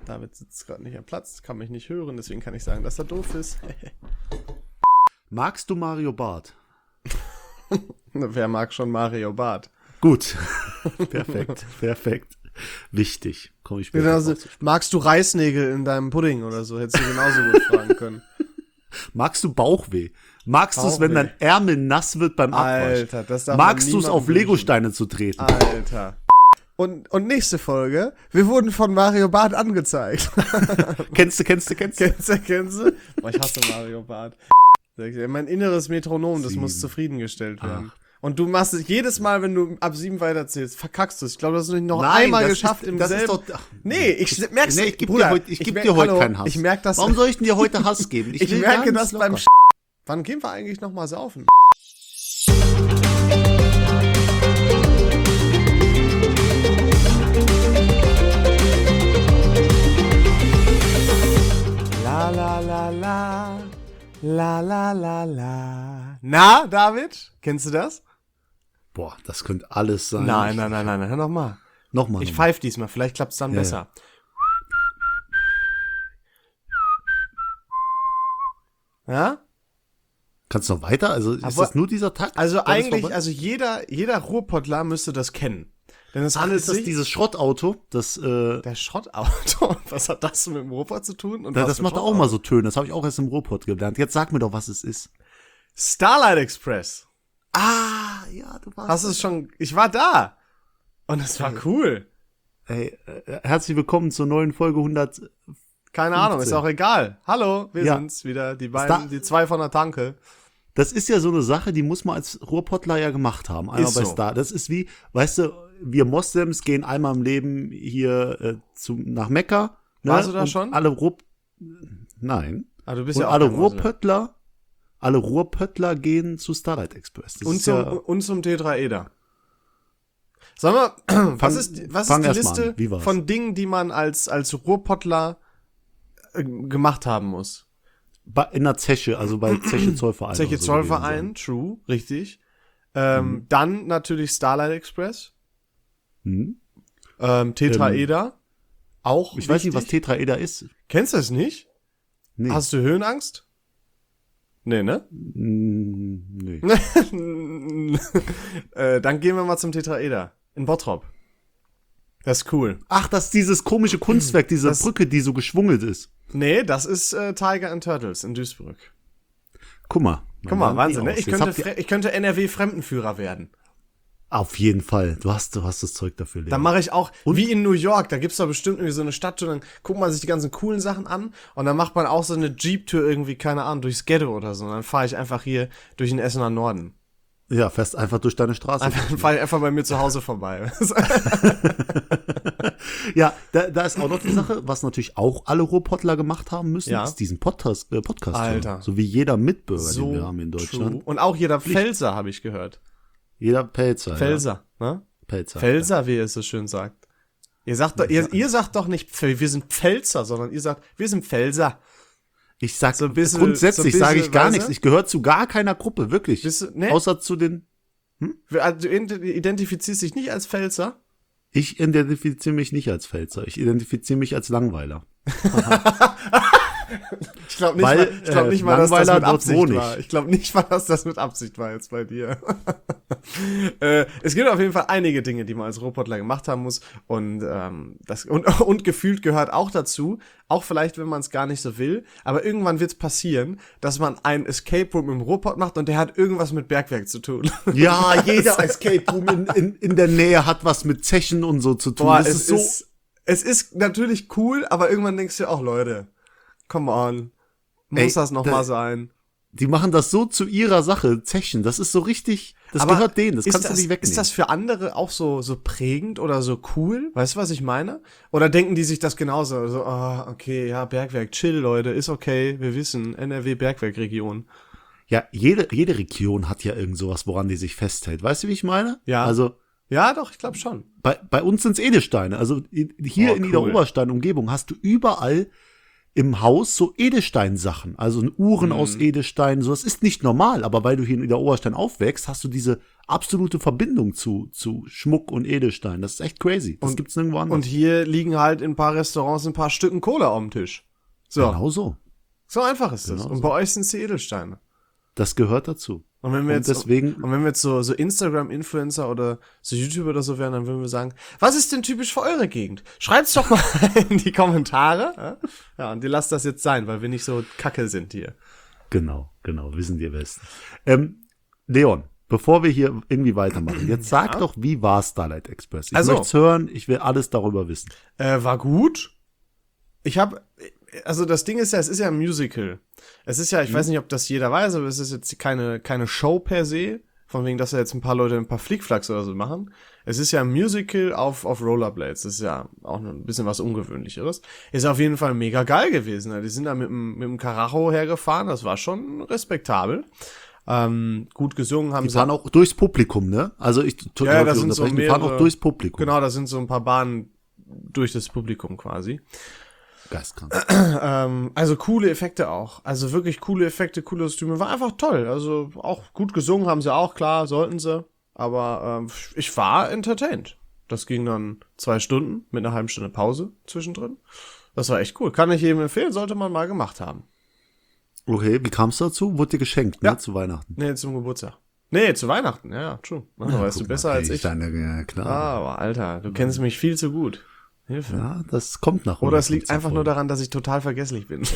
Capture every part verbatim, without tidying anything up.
David sitzt gerade nicht am Platz, kann mich nicht hören, deswegen kann ich sagen, dass er doof ist. Magst du Mario Barth? Wer mag schon Mario Barth? Gut. Perfekt, perfekt. Wichtig. Komm ich später Genauso, drauf. magst du Reißnägel in deinem Pudding oder so? Hättest du genauso gut fragen können. Magst du Bauchweh? Magst du es, wenn dein Ärmel nass wird beim Abwasch? Alter, das darf man Magst du es, niemandem auf wünschen. Legosteine zu treten? Alter. Und, und nächste Folge, wir wurden von Mario Barth angezeigt. Kennst du, kennst du, kennst du? Kennst du, kennst du? Boah, ich hasse Mario Barth. Mein inneres Metronom, das Sieben. muss zufriedengestellt werden. Ach. Und du machst es jedes Mal, wenn du ab sieben weiterzählst, verkackst du es. Ich glaube, das hast du noch Nein, einmal das geschafft ist, im das selben... ist doch, ach, nee, ich merk's nee, ich gebe Bruder, dir heute, ich ich geb merk, dir heute hallo, keinen Hass. Ich merke das... Warum soll ich denn dir heute Hass geben? Ich, will merke ganz das beim locker. Sch Wann gehen wir eigentlich noch mal saufen? La la la la, la la la la. Na, David? Kennst du das? Boah, das könnte alles sein. Nein, nein, nein, nein, hör noch mal. Nochmal. Ich noch pfeife diesmal, vielleicht klappt's dann Ja, besser. Ja? Kannst du noch weiter? Also ist Aber- das nur dieser Takt? Also Dann ist eigentlich, vorbei? also jeder, jeder Ruhrpottler müsste das kennen. Denn es Ach, handelt ist das sich... dieses Schrottauto? Das, äh, Der Schrottauto? Was hat das mit dem Ruhrpott zu tun? Und das, was das für macht auch Schrottauto? mal so Töne. Das habe ich auch erst im Ruhrpott gelernt. Jetzt sag mir doch, was es ist. Starlight Express. Ah, ja, du warst. Hast du es schon... Ich war da. Und es war cool. Ey, äh, herzlich willkommen zur neuen Folge hundert. Keine Ahnung, ist fünfzehn. auch egal. Hallo, wir Ja. sind's wieder. Die beiden, Star- die zwei von der Tanke. Das ist ja so eine Sache, die muss man als Ruhrpottler ja gemacht haben. Einmal Ist bei so. Star. Das ist wie, weißt du, wir Moslems gehen einmal im Leben hier äh, zu, nach Mekka. Ne? Warst du da Und schon? Alle Ruhr... Nein. Ah, du bist Und ja auch alle kein Moslem. Ruhrpöttler, alle Ruhrpöttler gehen zu Starlight Express. Das Und ist zum, ja, und zum Tetraeder. Sag mal, was ist, was fang ist die erst mal Liste an. Wie war's? von Dingen, die man als, als Ruhrpottler äh, gemacht haben muss? bei- in der Zeche, also bei Zeche Zollverein. Zeche oder so Zollverein, true, richtig. Ähm, Mhm. Dann natürlich Starlight Express, gewesen sein. Hm? ähm, Tetraeder, auch Ich weiß nicht, was wichtig. Tetraeder ist. Kennst du es nicht? Nee. Hast du Höhenangst? Nee, ne? Mm, nee. äh, dann gehen wir mal zum Tetraeder in Bottrop. Das ist cool. Ach, das ist dieses komische Kunstwerk, diese Das- Brücke, die so geschwungelt ist. Nee, das ist äh, Tiger and Turtles in Duisburg. Guck mal. Guck mal, Man lernt Wahnsinn, nie ne? aus. Ich Jetzt könnte, habt ihr- Fre- ich könnte N R W-Fremdenführer werden. Auf jeden Fall. Du hast, du hast das Zeug dafür, Leon. Dann mache ich auch, Und? wie in New York, da gibt's doch bestimmt irgendwie so eine Stadttour, dann guckt man sich die ganzen coolen Sachen an und dann macht man auch so eine Jeep-Tour irgendwie, keine Ahnung, durchs Ghetto oder so. Und dann fahre ich einfach hier durch den Essener Norden. Ja, fährst einfach durch deine Straße. Einfach, dann fahre ich einfach bei mir zu Hause vorbei. Ja, da, da ist auch noch die Sache, was natürlich auch alle Ruhrpottler gemacht haben müssen, Ja. ist diesen Podcast, äh, Podcast hören. Alter. So wie jeder Mitbürger, den wir haben in Deutschland. true. Und auch jeder Pfälzer, habe ich gehört. Jeder Pelzer. Pfälzer, ne? Ja. Pelzer. Pfälzer, wie ihr es so schön sagt. Ihr sagt doch, ihr, ihr sagt doch nicht, Pf- wir sind Pfälzer, sondern ihr sagt, wir sind Pfälzer. Ich sag, So ein bisschen- grundsätzlich so ein sage bisschen, ich gar weißt du? nichts. Ich gehöre zu gar keiner Gruppe, wirklich. Bist du, ne? Außer zu den, Also, du identifizierst dich nicht als Pfälzer? ich identifiziere mich nicht als Pfälzer. Ich identifiziere mich als Langweiler. Ich glaube nicht, Weil, mal, ich glaub äh, nicht mal, dass das Langweiler, mit dort Absicht wohne ich. war. Ich glaube nicht mal, dass das mit Absicht war jetzt bei dir. äh, es gibt auf jeden Fall einige Dinge, die man als Ruhrpottler gemacht haben muss. Und, ähm, das, und, und gefühlt gehört auch dazu, auch vielleicht, wenn man es gar nicht so will, aber irgendwann wird es passieren, dass man ein Escape Room im Ruhrpott macht und der hat irgendwas mit Bergwerk zu tun. Ja, jeder Escape Room in, in, in der Nähe hat was mit Zechen und so zu tun. Boah, das es ist so. ist, es ist natürlich cool, aber irgendwann denkst du auch, Leute, come on, muss Ey, das noch da- mal sein? Die machen das so zu ihrer Sache, Zechen. Das ist so richtig, das Aber gehört denen, das ist kannst das, du nicht wegnehmen. Ist das für andere auch so, so prägend oder so cool? Weißt du, was ich meine? Oder denken die sich das genauso? So, ah, okay, ja, Bergwerk, chill, Leute, ist okay, wir wissen, N R W Bergwerkregion. Ja, jede, jede Region hat ja irgend sowas, woran die sich festhält. Weißt du, wie ich meine? Ja. Also, Ja, doch, ich glaube schon. bei, bei uns sind's Edelsteine. Also, i- hier Oh, in cool. Niederoberstein Umgebung hast du überall im Haus so Edelsteinsachen, also Uhren Mhm. aus Edelstein, so, das ist nicht normal, aber weil du hier in der Oberstein aufwächst, hast du diese absolute Verbindung zu, zu Schmuck und Edelstein. Das ist echt crazy. Das Und- gibt's nirgendwo anders. Und hier liegen halt in ein paar Restaurants ein paar Stücken Kohle auf dem Tisch. So, Genau so. so einfach ist das. Genau Und so. bei euch sind es die Edelsteine. Das gehört dazu. Und wenn wir Und jetzt, deswegen, und wenn wir jetzt so, so Instagram-Influencer oder so YouTuber oder so wären, dann würden wir sagen, was ist denn typisch für eure Gegend? Schreibt's doch mal in die Kommentare. Ja, ja und ihr lasst das jetzt sein, weil wir nicht so kacke sind hier. genau, genau, wissen die am besten. Ähm, Leon, bevor wir hier irgendwie weitermachen, jetzt sag Ja. doch, wie war Starlight Express? Ich Also- möchte hören, ich will alles darüber wissen. Äh, war gut. Ich habe, also das Ding ist ja, es ist ja ein Musical. Es ist ja, ich weiß nicht, ob das jeder weiß, aber es ist jetzt keine, keine Show per se, von wegen, dass da jetzt ein paar Leute ein paar Flickflacks oder so machen. Es ist ja ein Musical auf, auf Rollerblades. Das ist ja auch noch ein bisschen was Ungewöhnlicheres. Ist auf jeden Fall mega geil gewesen. Die sind da mit dem, mit dem Karacho hergefahren. Das war schon respektabel. Ähm, gut gesungen haben Die sie. fahren auch durchs Publikum, ne? Also ich tu- Ja, ja, tu- das sind so unterbrechen, die fahren mehrere- auch durchs Publikum. Genau, da sind so ein paar Bahnen durch das Publikum quasi. Geistkrank. Ähm, also coole Effekte auch. Also wirklich coole Effekte, coole Kostüme. War einfach toll. Also auch gut gesungen haben sie auch, klar, sollten sie. Aber ähm, ich war entertained. Das ging dann zwei Stunden mit einer halben Stunde Pause zwischendrin. Das war echt cool. Kann ich jedem empfehlen, sollte man mal gemacht haben. Okay, wie kam es dazu? Wurde dir geschenkt, ne? Ja. Zu Weihnachten. Nee, zum Geburtstag. Nee, zu Weihnachten, ja, ja, true. Ja, Ja, weißt guck du mal, besser okay, als ich. Deine, ja, klar. Aber Alter, du kennst mich viel zu gut. Hilfe. Ja, das kommt nach. Oder es liegt hundertfünfzig einfach nur Folgen. daran, dass ich total vergesslich bin.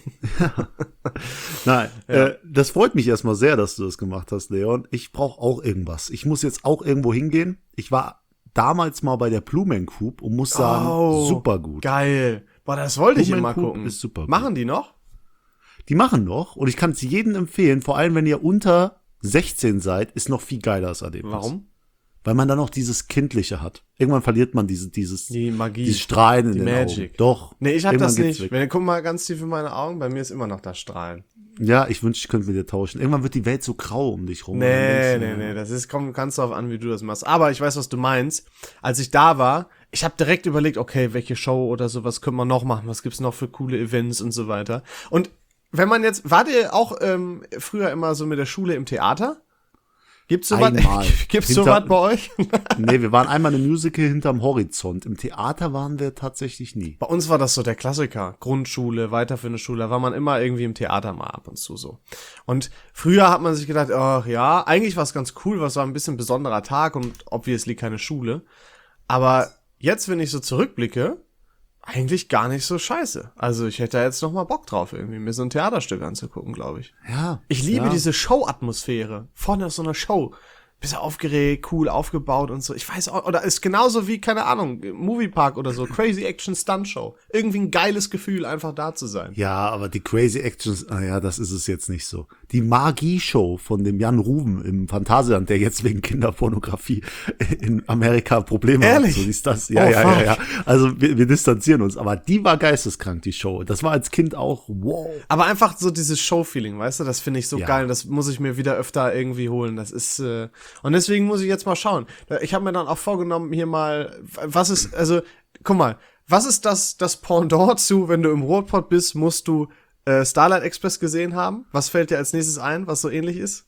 Nein, Ja. äh, das freut mich erstmal sehr, dass du das gemacht hast, Leon. Ich brauche auch irgendwas. Ich muss jetzt auch irgendwo hingehen. Ich war damals mal bei der Blumencoup und muss sagen, Oh, super gut. Geil. Boah, das wollte ich immer Blumencoup gucken. ist super gut. Machen die noch? Die machen noch und ich kann es jedem empfehlen, vor allem wenn ihr unter sechzehn seid, ist noch viel geiler das Erlebnis. Warum? Weil man dann noch dieses Kindliche hat. Irgendwann verliert man diese, dieses, Die Magie. dieses Strahlen in die den Magic. Augen. Doch. Nee, ich hab Irgendwann das geht's nicht. weg. Wenn, guck mal ganz tief in meine Augen, bei mir ist immer noch das Strahlen. Ja, ich wünschte, ich könnte mit dir tauschen. Irgendwann wird die Welt so grau um dich rum. Und dann Nee, denkst du, nee, nee, das ist, kommt ganz darauf an, wie du das machst. Aber ich weiß, was du meinst. Als ich da war, ich habe direkt überlegt, okay, welche Show oder sowas können wir noch machen? Was gibt's noch für coole Events und so weiter? Und wenn man jetzt, wart ihr auch ähm, früher immer so mit der Schule im Theater? Gibt's sowas? Einmal. Gibt's Hinter- sowas bei euch? Nee, wir waren einmal im Musical hinterm Horizont. Im Theater waren wir tatsächlich nie. Bei uns war das so der Klassiker. Grundschule, weiterführende Schule, da war man immer irgendwie im Theater mal ab und zu so. Und früher hat man sich gedacht, ach ja, eigentlich war es ganz cool, was war ein bisschen besonderer Tag und obviously keine Schule. Aber jetzt, wenn ich so zurückblicke, eigentlich gar nicht so scheiße. Also ich hätte da jetzt noch mal Bock drauf, irgendwie mir so ein Theaterstück anzugucken, glaube ich. Ja. Ich liebe ja. diese Show-Atmosphäre. Vorne ist so eine Show. Bisschen aufgeregt, cool aufgebaut und so. Ich weiß auch, oder ist genauso wie, keine Ahnung, Moviepark oder so. Crazy Action Stunt Show. Irgendwie ein geiles Gefühl, einfach da zu sein. Ja, aber die Crazy Actions, ah ja, das ist es jetzt nicht so. Die Magie-Show von dem Jan Ruben im Phantasialand, der jetzt wegen Kinderpornografie in Amerika Probleme Ehrlich? hat. So ist das. Ja, Oh, ja, fuck. ja, ja. Also wir, wir distanzieren uns. Aber die war geisteskrank, die Show. Das war als Kind auch, wow. Aber einfach so dieses Show-Feeling, weißt du, das finde ich so Ja. geil. Das muss ich mir wieder öfter irgendwie holen. Das ist, äh, und deswegen muss ich jetzt mal schauen. Ich habe mir dann auch vorgenommen, hier mal, was ist, also, guck mal, was ist das, das Pendant zu, wenn du im Ruhrpott bist, musst du äh, Starlight Express gesehen haben? Was fällt dir als nächstes ein, was so ähnlich ist?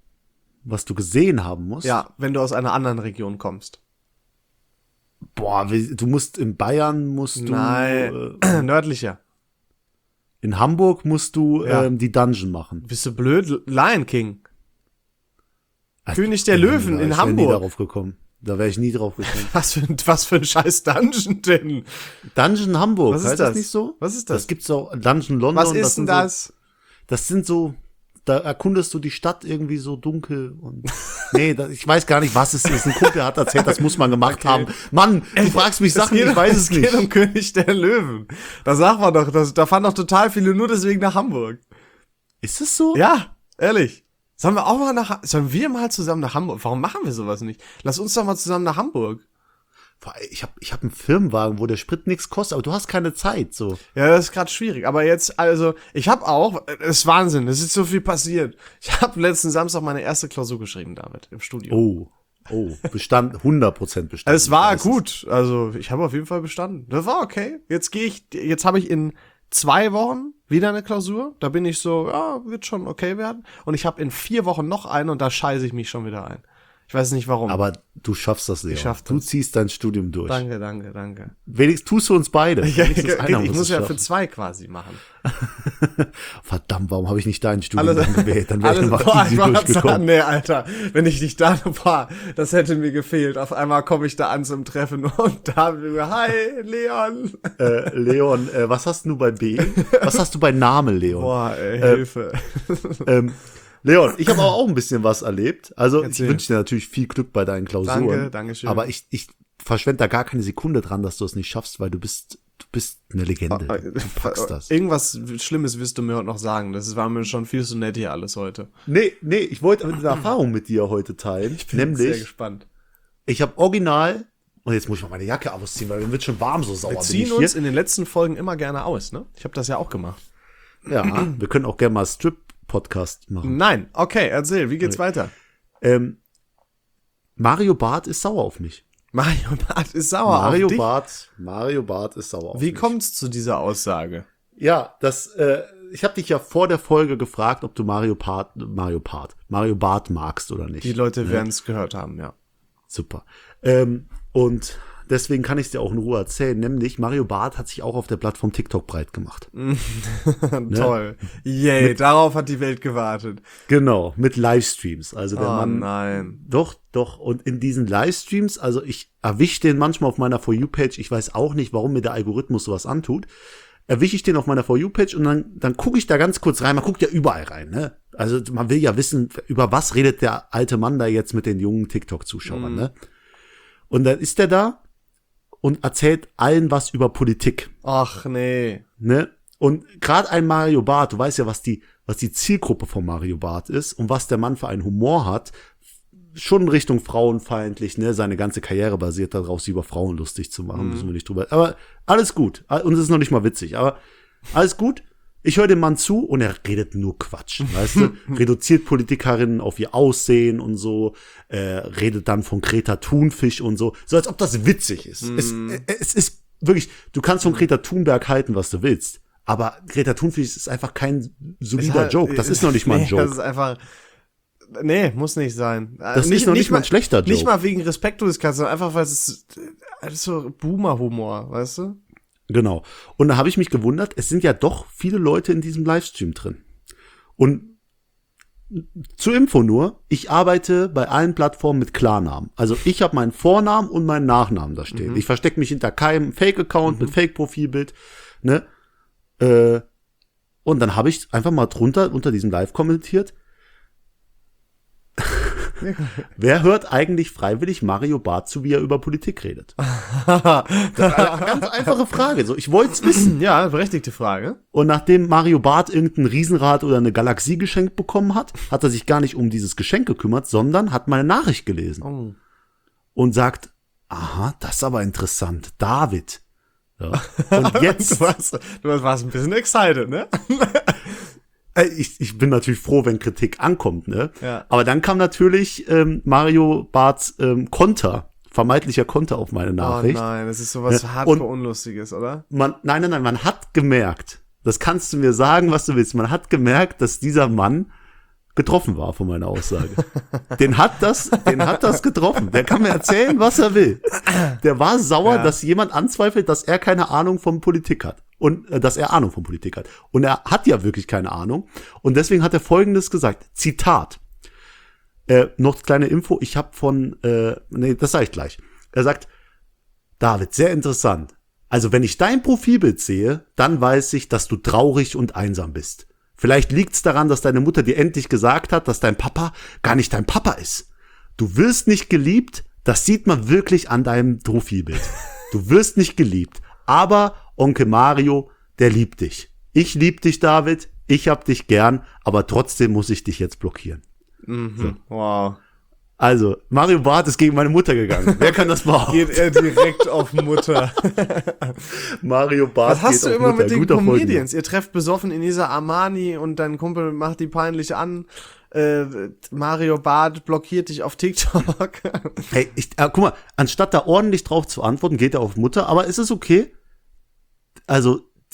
Was du gesehen haben musst. Ja, wenn du aus einer anderen Region kommst. Boah, wie- du musst in Bayern, musst du, Nein, äh, nördlicher. in Hamburg musst du Ja. ähm, die Dungeon machen. Bist du blöd? Lion King. Also, König der da- Löwen da- in ich wär nie Hamburg. darauf gekommen. Da wäre ich nie drauf gekommen. Was für, ein- was für ein scheiß Dungeon denn? Dungeon Hamburg, Was ist heißt das? das nicht so? Was ist das? Das gibt's auch, Dungeon London. Was ist denn sind das? So, das sind so, da erkundest du die Stadt irgendwie so dunkel und, nee, da, ich weiß gar nicht, was es ist. Ein Kumpel hat erzählt, das muss man gemacht Okay. haben. Mann, du fragst mich Sachen, geht, ich weiß es es nicht. geht um König der Löwen. Da sagt man doch, das, da fahren doch total viele nur deswegen nach Hamburg. Ist es so? Ja, ehrlich. Sollen wir auch mal nach, sollen wir mal zusammen nach Hamburg? Warum machen wir sowas nicht? Lass uns doch mal zusammen nach Hamburg. Boah, Ich habe ich hab einen Firmenwagen, wo der Sprit nichts kostet, aber du hast keine Zeit, so. Ja, das ist gerade schwierig. Aber jetzt, also, ich habe auch, es ist Wahnsinn, es ist so viel passiert. Ich habe letzten Samstag meine erste Klausur geschrieben, David, im Studium. Oh, oh, bestand, hundert Prozent bestanden. Es war Ich weiß gut, also ich habe auf jeden Fall bestanden. Das war okay. Jetzt gehe ich, jetzt habe ich in zwei Wochen wieder eine Klausur. Da bin ich so, ja, wird schon okay werden. Und ich habe in vier Wochen noch eine und da scheiße ich mich schon wieder ein. Ich weiß nicht warum. Aber du schaffst das, Leon. Ich schaff das. Du ziehst dein Studium durch. Danke, danke, danke. Wenigstens tust du uns beide. Ja, ich, einer ich muss, muss ja schaffen. für zwei quasi machen. Verdammt, warum habe ich nicht dein Studium Alles, dann gewählt? Dann wäre ich alles, einfach boah, easy ich war durchgekommen. sagen, nee, Alter, wenn ich nicht da war, das hätte mir gefehlt. Auf einmal komme ich da an zum Treffen und da wir, hi, Leon. Äh, Leon, äh, was hast du bei B? Was hast du bei Name, Leon? Boah, ey, Äh, Hilfe. Ähm, Leon, ich habe auch ein bisschen was erlebt. Also Erzähl. ich wünsche dir natürlich viel Glück bei deinen Klausuren. Danke, danke schön. Aber ich, ich verschwende da gar keine Sekunde dran, dass du es nicht schaffst, weil du bist, du bist eine Legende. Du packst das. Irgendwas Schlimmes wirst du mir heute noch sagen. Das war mir schon viel zu nett hier alles heute. Nee, nee, ich wollte eine Erfahrung mit dir heute teilen. Ich bin sehr nämlich, gespannt. ich habe original, und jetzt muss ich mal meine Jacke ausziehen, weil mir wird schon warm, so sauer Wir bin ziehen ich uns hier. in den letzten Folgen immer gerne aus, ne? Ich habe das ja auch gemacht. Ja, wir können auch gerne mal Strip-Podcast machen. Nein, okay, erzähl, wie geht's weiter? Ähm, Mario Barth ist sauer auf mich. Mario Barth ist sauer Mario auf dich. Barth, Mario Barth ist sauer auf Wie mich. kommt's zu dieser Aussage? Ja, das, äh, ich habe dich ja vor der Folge gefragt, ob du Mario Barth, Mario Barth, Mario Barth magst oder nicht. Die Leute werden es gehört haben, ja. Super. Ähm, und deswegen kann ich es dir auch in Ruhe erzählen, nämlich Mario Barth hat sich auch auf der Plattform TikTok breit gemacht. Toll. Yay, darauf hat die Welt gewartet. Genau, mit Livestreams. Also der Oh Mann. nein. Doch, doch. Und in diesen Livestreams, also ich erwische den manchmal auf meiner For You-Page, ich weiß auch nicht, warum mir der Algorithmus sowas antut, erwische ich den auf meiner For You-Page und dann, dann gucke ich da ganz kurz rein. Man guckt ja überall rein, ne? Also man will ja wissen, über was redet der alte Mann da jetzt mit den jungen TikTok-Zuschauern, Mhm. ne? Und dann ist der da und erzählt allen was über Politik, Ach nee. ne? Und gerade ein Mario Barth, du weißt ja, was die, was die Zielgruppe von Mario Barth ist und was der Mann für einen Humor hat, schon in Richtung frauenfeindlich, ne? Seine ganze Karriere basiert darauf, sie über Frauen lustig zu machen, Mhm. müssen wir nicht drüber. Aber alles gut. Und es ist noch nicht mal witzig, aber alles gut. Ich höre dem Mann zu und er redet nur Quatsch, weißt du? Reduziert Politikerinnen auf ihr Aussehen und so, äh, redet dann von Greta Thunfisch und so, so als ob das witzig ist. Es, äh, es ist wirklich, du kannst von Greta Thunberg halten, was du willst, aber Greta Thunfisch ist einfach kein solider Ist halt- Joke. Das ist noch nicht mal ein nee, Joke. Das ist einfach. Nee, muss nicht sein. Das ist noch nicht mal ein schlechter Joke. Nicht mal wegen Respektlosigkeit, sondern einfach, weil es das ist so Boomer-Humor, weißt du? Genau. Und da habe ich mich gewundert, es sind ja doch viele Leute in diesem Livestream drin. Und zur Info nur, ich arbeite bei allen Plattformen mit Klarnamen. Also ich habe meinen Vornamen und meinen Nachnamen da stehen. Mhm. Ich verstecke mich hinter keinem Fake-Account mit Fake-Profilbild. Ne? Äh, und dann habe ich einfach mal drunter unter diesem Live kommentiert, wer hört eigentlich freiwillig Mario Barth zu, wie er über Politik redet? Ganz einfache Frage. So, ich wollte es wissen. Ja, berechtigte Frage. Und nachdem Mario Barth irgendein Riesenrad oder eine Galaxie geschenkt bekommen hat, hat er sich gar nicht um dieses Geschenk gekümmert, sondern hat meine Nachricht gelesen Oh. und sagt, aha, das ist aber interessant, David. Ja. Und jetzt, Du warst, du warst ein bisschen excited, ne? äh, ich, ich bin natürlich froh, wenn Kritik ankommt, ne? Ja. Aber dann kam natürlich ähm, Mario Barths ähm, Konter, vermeintlicher Konter auf meine Oh Nachricht. nein, das ist sowas Ja, hardcore und- Unlustiges, oder? Man, nein, nein, nein, man hat gemerkt, das kannst du mir sagen, was du willst, man hat gemerkt, dass dieser Mann getroffen war von meiner Aussage. Den hat das, den hat das getroffen. Der kann mir erzählen, was er will. Der war sauer, Ja. dass jemand anzweifelt, dass er keine Ahnung von Politik hat. Und äh, dass er Ahnung von Politik hat. Und er hat ja wirklich keine Ahnung. Und deswegen hat er Folgendes gesagt. Zitat. Äh, noch kleine Info. Ich habe von, äh, nee, das sage ich gleich. Er sagt, David, sehr interessant. Also wenn ich dein Profilbild sehe, dann weiß ich, dass du traurig und einsam bist. Vielleicht liegt's daran, dass deine Mutter dir endlich gesagt hat, dass dein Papa gar nicht dein Papa ist. Du wirst nicht geliebt, das sieht man wirklich an deinem Profilbild. Du wirst nicht geliebt, aber Onkel Mario, der liebt dich. Ich lieb dich, David, ich hab dich gern, aber trotzdem muss ich dich jetzt blockieren. Mhm. Wow. Also, Mario Barth ist gegen meine Mutter gegangen. Wer kann das behaupten? Geht er direkt auf Mutter. Mario Barth Was hast geht du auf immer Mutter. mit den Guter Folgenname. Comedians? Ihr trefft besoffen in dieser Armani und dein Kumpel macht die peinlich an. Äh, Mario Barth blockiert dich auf TikTok. Hey, ich, äh, guck mal, anstatt da ordentlich drauf zu antworten, geht er auf Mutter, aber ist es okay? Also,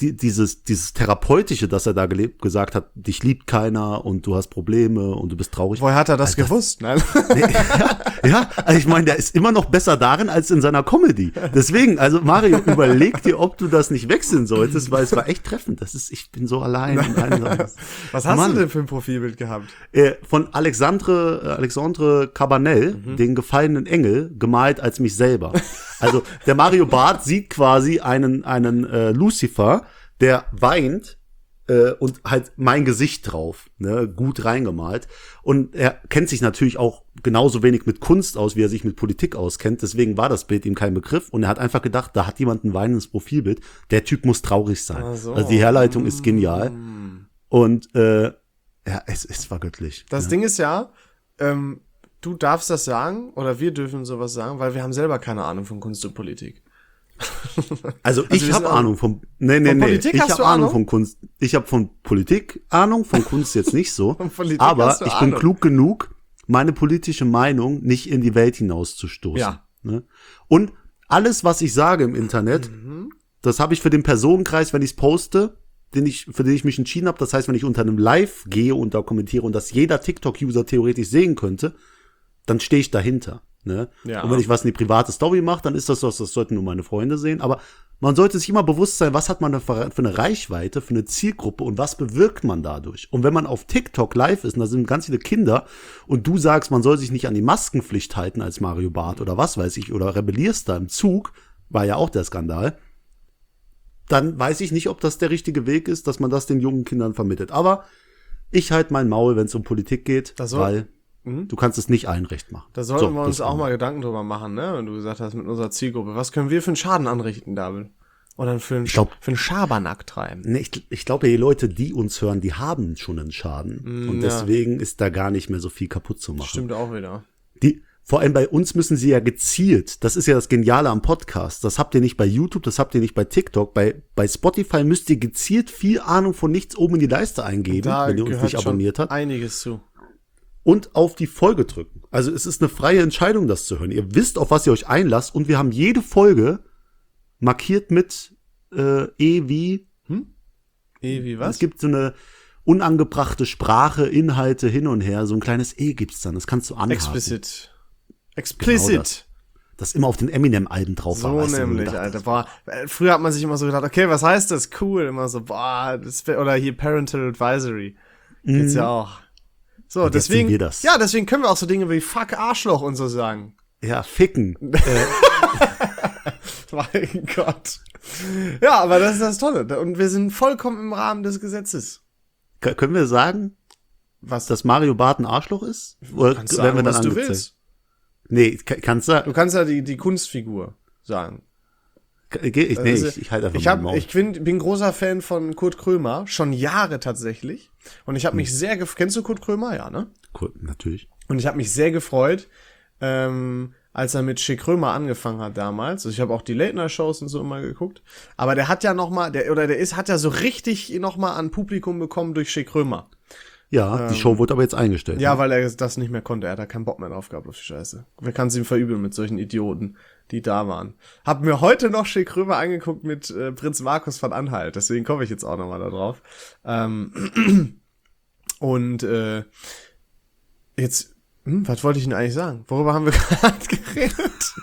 die, dieses, dieses Therapeutische, das er da gelebt, gesagt hat, dich liebt keiner und du hast Probleme und du bist traurig. Woher hat er das Also gewusst? Nein. Nee, ja, ja, also ich meine, der ist immer noch besser darin als in seiner Comedy. Deswegen, also Mario, überleg dir, ob du das nicht wechseln solltest, weil es war echt treffend. Das ist, ich bin so allein und einsam. Was hast Mann. du denn für ein Profilbild gehabt? Äh, von Alexandre, äh, Alexandre Cabanel, Mhm. den gefallenen Engel, gemalt als mich selber. Also der Mario Barth sieht quasi einen, einen äh, Lucifer, der weint äh, und halt mein Gesicht drauf, ne, gut reingemalt. Und er kennt sich natürlich auch genauso wenig mit Kunst aus, wie er sich mit Politik auskennt. Deswegen war das Bild ihm kein Begriff. Und er hat einfach gedacht, da hat jemand ein weinendes Profilbild. Der Typ muss traurig sein. Ach so. Also die Herleitung ist genial. Mm. Und äh, ja, es, es war göttlich. Das ja. Ding ist ja, ähm, du darfst das sagen oder wir dürfen sowas sagen, weil wir haben selber keine Ahnung von Kunst und Politik. Also, Also ich wir habe sind auch- Ahnung von nee nee Von nee, Politik ich hast habe du Ahnung Ahnung? von Kunst. Ich habe von Politik Ahnung, von Kunst jetzt nicht so, Von Politik aber hast du ich bin Ahnung. klug genug, meine politische Meinung nicht in die Welt hinauszustoßen. Ja. Ne? Und alles, was ich sage im Internet, Mhm. das habe ich für den Personenkreis, wenn ich es poste, den ich, für den ich mich entschieden habe. Das heißt, wenn ich unter einem Live gehe und da kommentiere und das jeder TikTok-User theoretisch sehen könnte, dann stehe ich dahinter. Ne? Ja. Und wenn ich was in die private Story mache, dann ist das was, das sollten nur meine Freunde sehen. Aber man sollte sich immer bewusst sein, was hat man da für für eine Reichweite, für eine Zielgruppe und was bewirkt man dadurch. Und wenn man auf TikTok live ist und da sind ganz viele Kinder und du sagst, man soll sich nicht an die Maskenpflicht halten als Mario Barth oder was weiß ich, oder rebellierst da im Zug, war ja auch der Skandal, dann weiß ich nicht, ob das der richtige Weg ist, dass man das den jungen Kindern vermittelt. Aber ich halte mein Maul, wenn es um Politik geht, Das soll- weil Mhm. du kannst es nicht allen recht machen. Da sollten So, wir uns das auch war- mal Gedanken drüber machen, ne? Wenn du gesagt hast, mit unserer Zielgruppe. Was können wir für einen Schaden anrichten, David? Oder für einen, Ich glaub- für einen Schabernack treiben? Nee, ich, ich glaube, die Leute, die uns hören, die haben schon einen Schaden. Mm, und ja. deswegen ist da gar nicht mehr so viel kaputt zu machen. Stimmt auch wieder. Die, vor allem bei uns müssen sie ja gezielt, das ist ja das Geniale am Podcast, das habt ihr nicht bei YouTube, das habt ihr nicht bei TikTok, bei, bei Spotify müsst ihr gezielt viel Ahnung von nichts oben in die Leiste eingeben, Da wenn ihr uns gehört nicht abonniert schon habt, einiges zu. und auf die Folge drücken. Also es ist eine freie Entscheidung, das zu hören. Ihr wisst, auf was ihr euch einlasst, und wir haben jede Folge markiert mit äh, E wie, Eh, wie was? es gibt so eine unangebrachte Sprache, Inhalte hin und her, so ein kleines E gibt's dann, das kannst du anhaken. Explicit. Explicit. Genau das. Das immer auf den Eminem-Alben drauf war. So weißt du, wo du nämlich, gedacht Alter. hast, Boah, äh, früher hat man sich immer so gedacht, okay, was heißt das? Cool. Immer so, boah, das wär, oder hier Parental Advisory. Gibt's ja auch. So, Und jetzt deswegen, sind wir das. ja, deswegen können wir auch so Dinge wie Fuck Arschloch und so sagen. Ja, ficken. Mein Gott. Ja, aber das ist das Tolle. Und wir sind vollkommen im Rahmen des Gesetzes. K- können wir sagen, Was? dass Mario Barth ein Arschloch ist? Oder kannst werden wir sagen, dann was du angezeigt? willst. Nee, k- kannst du. Du kannst ja die, die Kunstfigur sagen. Ich, ich, nee, Also, ich, ich halte einfach ich, meinen hab, Maul. ich bin, bin großer Fan von Kurt Krömer, schon Jahre tatsächlich. Und ich habe mich sehr gefreut. Kennst du Kurt Krömer? Ja, ne? Cool, natürlich. Und ich habe mich sehr gefreut, ähm, als er mit Schick Krömer angefangen hat damals. Also ich habe auch die Late-Night-Shows und so immer geguckt. Aber der hat ja noch mal, der oder der ist, hat ja so richtig noch mal an Publikum bekommen durch Schick Krömer. Ja, die Show wurde aber jetzt eingestellt. Ja, ne? weil er das nicht mehr konnte. Er hat da keinen Bock mehr drauf gehabt auf die Scheiße. Wer kann es ihm verübeln mit solchen Idioten, die da waren? Hab mir heute noch Schick Krömer angeguckt mit äh, Prinz Markus von Anhalt. Deswegen komme ich jetzt auch noch mal da drauf. Ähm, und äh, jetzt, hm, was wollte ich denn eigentlich sagen? Worüber haben wir gerade geredet?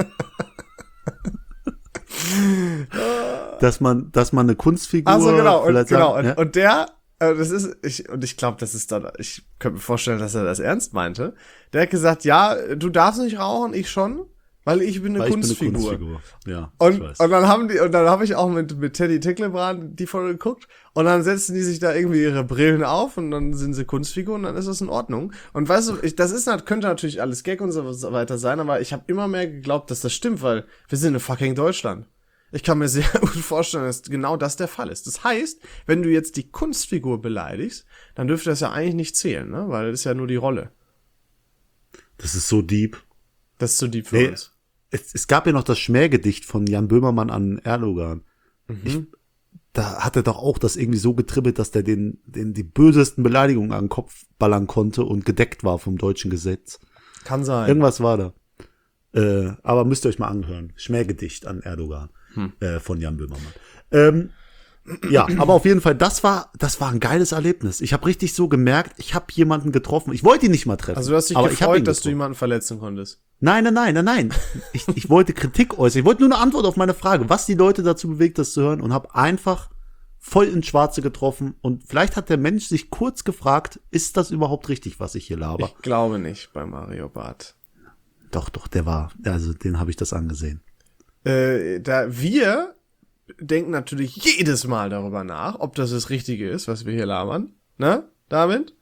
Dass man, dass man eine Kunstfigur. Ach so, genau. Und, vielleicht genau. sagt, Und, ja? und der, äh, das ist, ich, und ich glaube, das ist dann, ich könnte mir vorstellen, dass er das ernst meinte. Der hat gesagt, ja, du darfst nicht rauchen, ich schon, weil ich bin eine, Weil ich bin Kunstfigur. eine Kunstfigur. Ja, ich Und, weiß. und dann haben die, und dann habe ich auch mit, mit Teddy Ticklebrand die Folge geguckt, und dann setzen die sich da irgendwie ihre Brillen auf, und dann sind sie Kunstfiguren, und dann ist das in Ordnung. Und weißt du, ich, das ist, könnte natürlich alles Gag und so weiter sein, aber ich habe immer mehr geglaubt, dass das stimmt, weil wir sind in fucking Deutschland. Ich kann mir sehr gut vorstellen, dass genau das der Fall ist. Das heißt, wenn du jetzt die Kunstfigur beleidigst, dann dürfte das ja eigentlich nicht zählen, ne? Weil das ist ja nur die Rolle. Das ist so deep. Das ist so deep für Nee, uns. Es, es gab ja noch das Schmähgedicht von Jan Böhmermann an Erdogan. Mhm. Ich, da hat er doch auch das irgendwie so getribbelt, dass der den, den die bösesten Beleidigungen an den Kopf ballern konnte und gedeckt war vom deutschen Gesetz. Kann sein. Irgendwas war da. Äh, aber müsst ihr euch mal anhören. Schmähgedicht an Erdogan hm. äh, von Jan Böhmermann. Ähm, Ja, aber auf jeden Fall, das war, das war ein geiles Erlebnis. Ich habe richtig so gemerkt, ich habe jemanden getroffen. Ich wollte ihn nicht mal treffen. Also du hast dich aber ich hab gefreut, ihn dass du getroffen. jemanden verletzen konntest. Nein, nein, nein, nein, nein. Ich, ich wollte Kritik äußern. Ich wollte nur eine Antwort auf meine Frage, was die Leute dazu bewegt, das zu hören, und habe einfach voll ins Schwarze getroffen. Und vielleicht hat der Mensch sich kurz gefragt, ist das überhaupt richtig, was ich hier laber? Ich glaube nicht bei Mario Barth. Doch, doch, der war, also den habe ich das angesehen. Äh, da wir denken natürlich jedes Mal darüber nach, ob das das Richtige ist, was wir hier labern. Ne, David?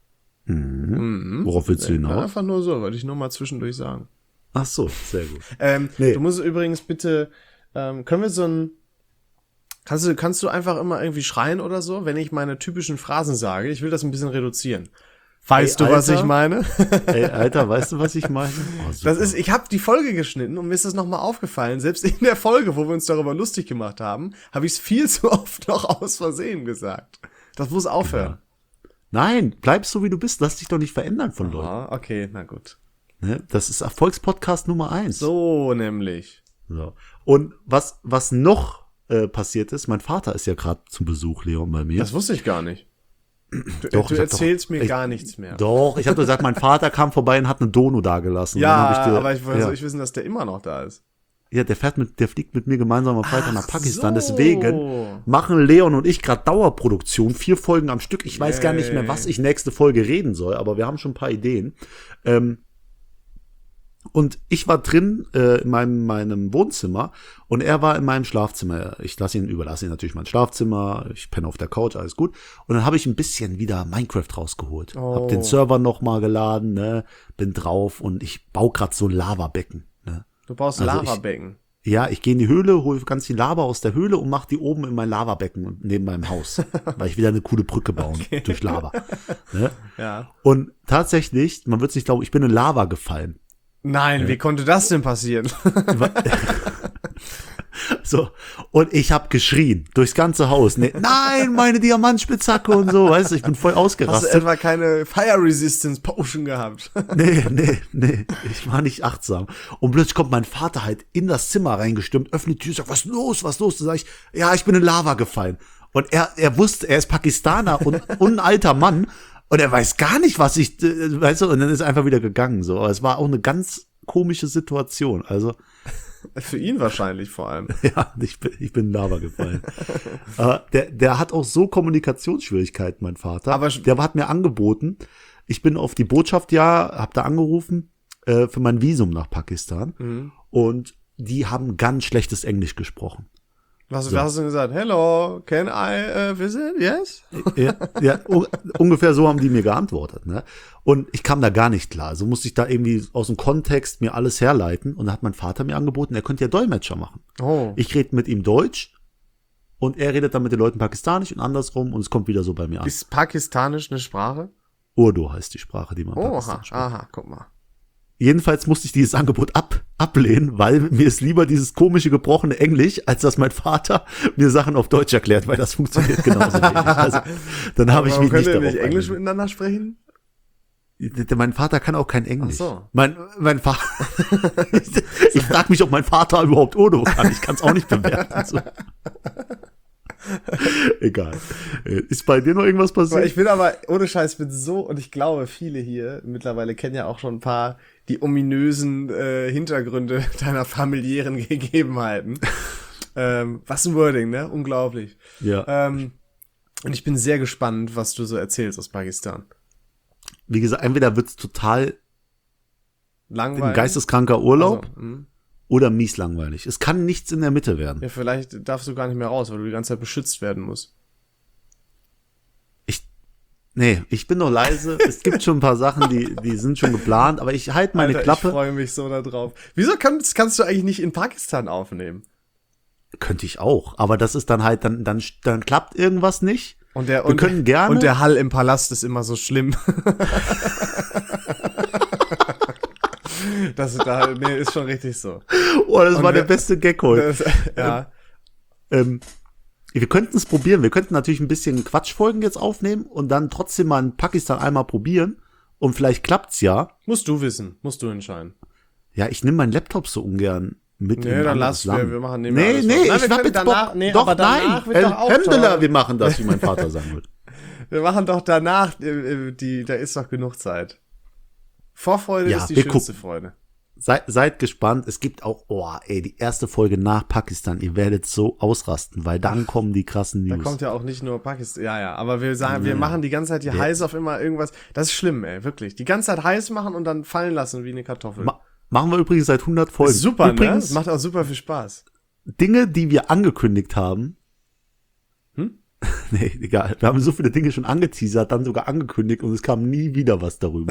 Mhm. Mhm. Worauf willst du hinaus? Ja, einfach nur so, wollte ich nur mal zwischendurch sagen. Ach so, sehr gut. Ähm, Nee. Du musst übrigens bitte, ähm, können wir so ein, kannst du, kannst du einfach immer irgendwie schreien oder so, wenn ich meine typischen Phrasen sage? Ich will das ein bisschen reduzieren. Weißt Ey, du, was Alter. ich meine? Ey, Alter, weißt du, was ich meine? Oh, super. Das ist, ich habe die Folge geschnitten und mir ist das nochmal aufgefallen. Selbst in der Folge, wo wir uns darüber lustig gemacht haben, habe ich es viel zu oft noch aus Versehen gesagt. Das muss aufhören. Nein, bleib so, wie du bist. Lass dich doch nicht verändern von Leuten. Ah, okay, na gut. Ne? Das ist Erfolgspodcast Nummer eins. So nämlich. So. Und was, was noch äh, passiert ist, mein Vater ist ja gerade zum Besuch, Leon, bei mir. Das wusste ich gar nicht. Du, Doch, du ich hab erzählst doch- mir ich- gar nichts mehr. Doch, ich habe gesagt, mein Vater kam vorbei und hat eine Dono dagelassen. Ja, Dann hab ich dir, aber ich wollte ja. soll ich wissen, dass der immer noch da ist. Ja, der fährt mit, der fliegt mit mir gemeinsam am Freitag nach Pakistan. so. Deswegen machen Leon und ich gerade Dauerproduktion, vier Folgen am Stück. Ich weiß gar nicht mehr, was ich nächste Folge reden soll, aber wir haben schon ein paar Ideen. Ähm, und ich war drin äh, in meinem, meinem Wohnzimmer und er war in meinem Schlafzimmer. Ich lasse ihn, überlasse ihn natürlich mein Schlafzimmer. Ich penne auf der Couch, alles gut. Und dann habe ich ein bisschen wieder Minecraft rausgeholt. Oh. Hab den Server noch mal geladen, ne, bin drauf und ich baue gerade so ein Lavabecken. Ne. Du baust Also ich- Lavabecken. Ja, ich gehe in die Höhle, hole ganz viel Lava aus der Höhle und mache die oben in mein Lavabecken neben meinem Haus, weil ich wieder eine coole Brücke bauen durch Lava. Ne? Ja. Und tatsächlich, man wird sich glauben, ich bin in Lava gefallen. Nein, wie konnte das denn passieren? So, und ich habe geschrien durchs ganze Haus. Ne, nein, meine Diamantspitzhacke und so, weißt du, ich bin voll Hast du ausgerastet. etwa keine Fire Resistance Potion gehabt? Nee, nee, nee, ich war nicht achtsam. Und plötzlich kommt mein Vater halt in das Zimmer reingestürmt, öffnet die Tür, sagt, was los, was los? Da sag ich, ja, ich bin in Lava gefallen. Und er, er wusste, er ist Pakistaner und, und ein alter Mann. Und er weiß gar nicht, was ich, äh, weißt du, und dann ist er einfach wieder gegangen, so. Aber es war auch eine ganz komische Situation. Also, Für ihn wahrscheinlich vor allem. ja, ich bin, ich bin in Lava gefallen. äh, der, der hat auch so Kommunikationsschwierigkeiten, mein Vater. Aber- der hat mir angeboten, ich bin auf die Botschaft, ja, hab da angerufen, äh, für mein Visum nach Pakistan. Mhm. Und die haben ganz schlechtes Englisch gesprochen. Was So. hast du denn gesagt? Hello, can I uh, visit? Yes? Ja, ja un ungefähr so haben die mir geantwortet. Ne? Und ich kam da gar nicht klar. Also musste ich da irgendwie aus dem Kontext mir alles herleiten. Und da hat mein Vater mir angeboten, er könnte ja Dolmetscher machen. Oh. Ich rede mit ihm Deutsch und er redet dann mit den Leuten pakistanisch und andersrum und es kommt wieder so bei mir an. Ist Pakistanisch eine Sprache? Urdu heißt die Sprache, die man Oha, Pakistan spricht. aha, guck mal. Jedenfalls musste ich dieses Angebot ab, ablehnen, weil mir ist lieber dieses komische, gebrochene Englisch, als dass mein Vater mir Sachen auf Deutsch erklärt, weil das funktioniert genauso wenig. Also, dann habe ich Warum mich könnt nicht ihr darauf nicht Englisch eingelassen. miteinander sprechen? Mein Vater kann auch kein Englisch. Ach so. Mein, mein Vater. Ich frage mich, ob mein Vater überhaupt Urdu kann. Ich kann es auch nicht bewerten. So. Egal. Äh, Ist bei dir noch irgendwas Aber passiert? ich bin aber, ohne Scheiß, bin so, und ich glaube, viele hier mittlerweile kennen ja auch schon ein paar die ominösen äh, Hintergründe deiner familiären Gegebenheiten. ähm, was ein Wording, ne? Unglaublich. Ja. Ähm, und ich bin sehr gespannt, was du so erzählst aus Pakistan. Wie gesagt, entweder wird's total ein Langweilig. geisteskranker Urlaub Also, hm. oder mies langweilig. Es kann nichts in der Mitte werden. Ja, vielleicht darfst du gar nicht mehr raus, weil du die ganze Zeit beschützt werden musst. Ich, nee, ich bin noch leise. Es gibt schon ein paar Sachen, die, die sind schon geplant, aber ich halte meine Alter, Klappe. ich freue mich so da drauf. Wieso kannst, kannst du eigentlich nicht in Pakistan aufnehmen? Könnte ich auch, aber das ist dann halt, dann, dann, dann klappt irgendwas nicht. Und der, Wir und, können gerne. Und der Hall im Palast ist immer so schlimm. Das da, nee, ist schon richtig so. Oh, das und war wir- der beste Gag heute. Das, ja. Ähm, wir könnten es probieren. Wir könnten natürlich ein bisschen Quatschfolgen jetzt aufnehmen und dann trotzdem mal in Pakistan einmal probieren. Und vielleicht klappt's ja. Musst du wissen, musst du entscheiden. Ja, ich nehme meinen Laptop so ungern mit Nee, in ein dann anderes lass, wir, Land. wir machen nehmen wir Nee, alles nee, was. Nein, ich wir hab können jetzt danach, Bock. nee, Doch, aber danach nein, wird El doch auch Hemdeler, toll. wir machen das, wie mein Vater sagen würde. Wir machen doch danach, äh, äh, die, da ist doch genug Zeit. Vorfreude Ja, ist die wir schönste gucken. Freude. Seid, seid gespannt. Es gibt auch, oh, ey, die erste Folge nach Pakistan. Ihr werdet so ausrasten, weil dann kommen die krassen Da News. kommt ja auch nicht nur Pakistan, ja, ja, aber wir sagen, wir Ja. machen die ganze Zeit hier Ja. heiß auf immer irgendwas. Das ist schlimm, ey, wirklich. Die ganze Zeit heiß machen und dann fallen lassen wie eine Kartoffel. Ma machen wir übrigens seit hundert Folgen. Ist super, übrigens, ne? Macht auch super viel Spaß. Dinge, die wir angekündigt haben. Hm? Nee, egal. Wir haben so viele Dinge schon angeteasert, dann sogar angekündigt und es kam nie wieder was darüber.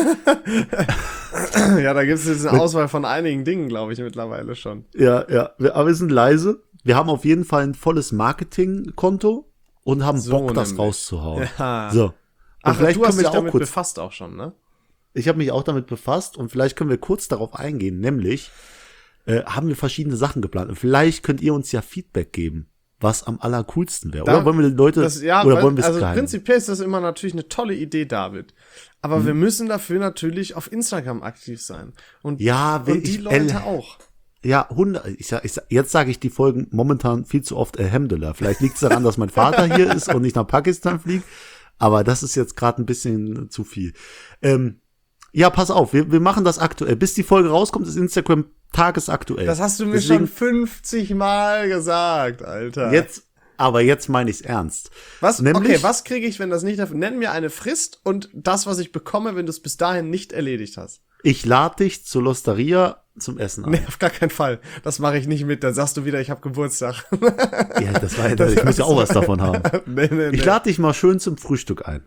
Ja, da gibt es jetzt eine Auswahl von einigen Dingen, glaube ich, mittlerweile schon. Ja, ja. Wir, aber wir sind leise. Wir haben auf jeden Fall ein volles Marketingkonto und haben So Bock, das nämlich. rauszuhauen. Ja. So. Und Ach, vielleicht du hast können wir dich auch damit kurz. befasst auch schon, ne? Ich habe mich auch damit befasst und vielleicht können wir kurz darauf eingehen, nämlich äh, haben wir verschiedene Sachen geplant. Und vielleicht könnt ihr uns ja Feedback geben, was am allercoolsten wäre. Da- Oder wollen wir die Leute, Das, ja, oder weil, wollen wir es also geheim? prinzipiell ist das immer natürlich eine tolle Idee, David. Aber Mhm. wir müssen dafür natürlich auf Instagram aktiv sein. Und, Ja, will und die ich- Leute El- auch. Ja, hundert, ich sag, ich sag, jetzt sage ich die Folgen momentan viel zu oft Alhamdulillah. Vielleicht liegt es daran, dass mein Vater hier ist und nicht nach Pakistan fliegt. Aber das ist jetzt gerade ein bisschen zu viel. Ähm, ja, pass auf, wir, wir machen das aktuell. Bis die Folge rauskommt, ist Instagram tagesaktuell. Das hast du mir Deswegen schon fünfzig Mal gesagt, Alter. Jetzt, aber jetzt meine ich's ernst. Was, Nämlich- okay, was kriege ich, wenn das nicht dafür? Nenn mir eine Frist und das, was ich bekomme, wenn du es bis dahin nicht erledigt hast. Ich lade dich zur Losteria zum Essen ein. Nee, auf gar keinen Fall. Das mache ich nicht mit. Dann sagst du wieder, ich habe Geburtstag. Ja, das war ja, ich muss ja auch was davon haben. nee, nee, nee. Ich lade dich mal schön zum Frühstück ein.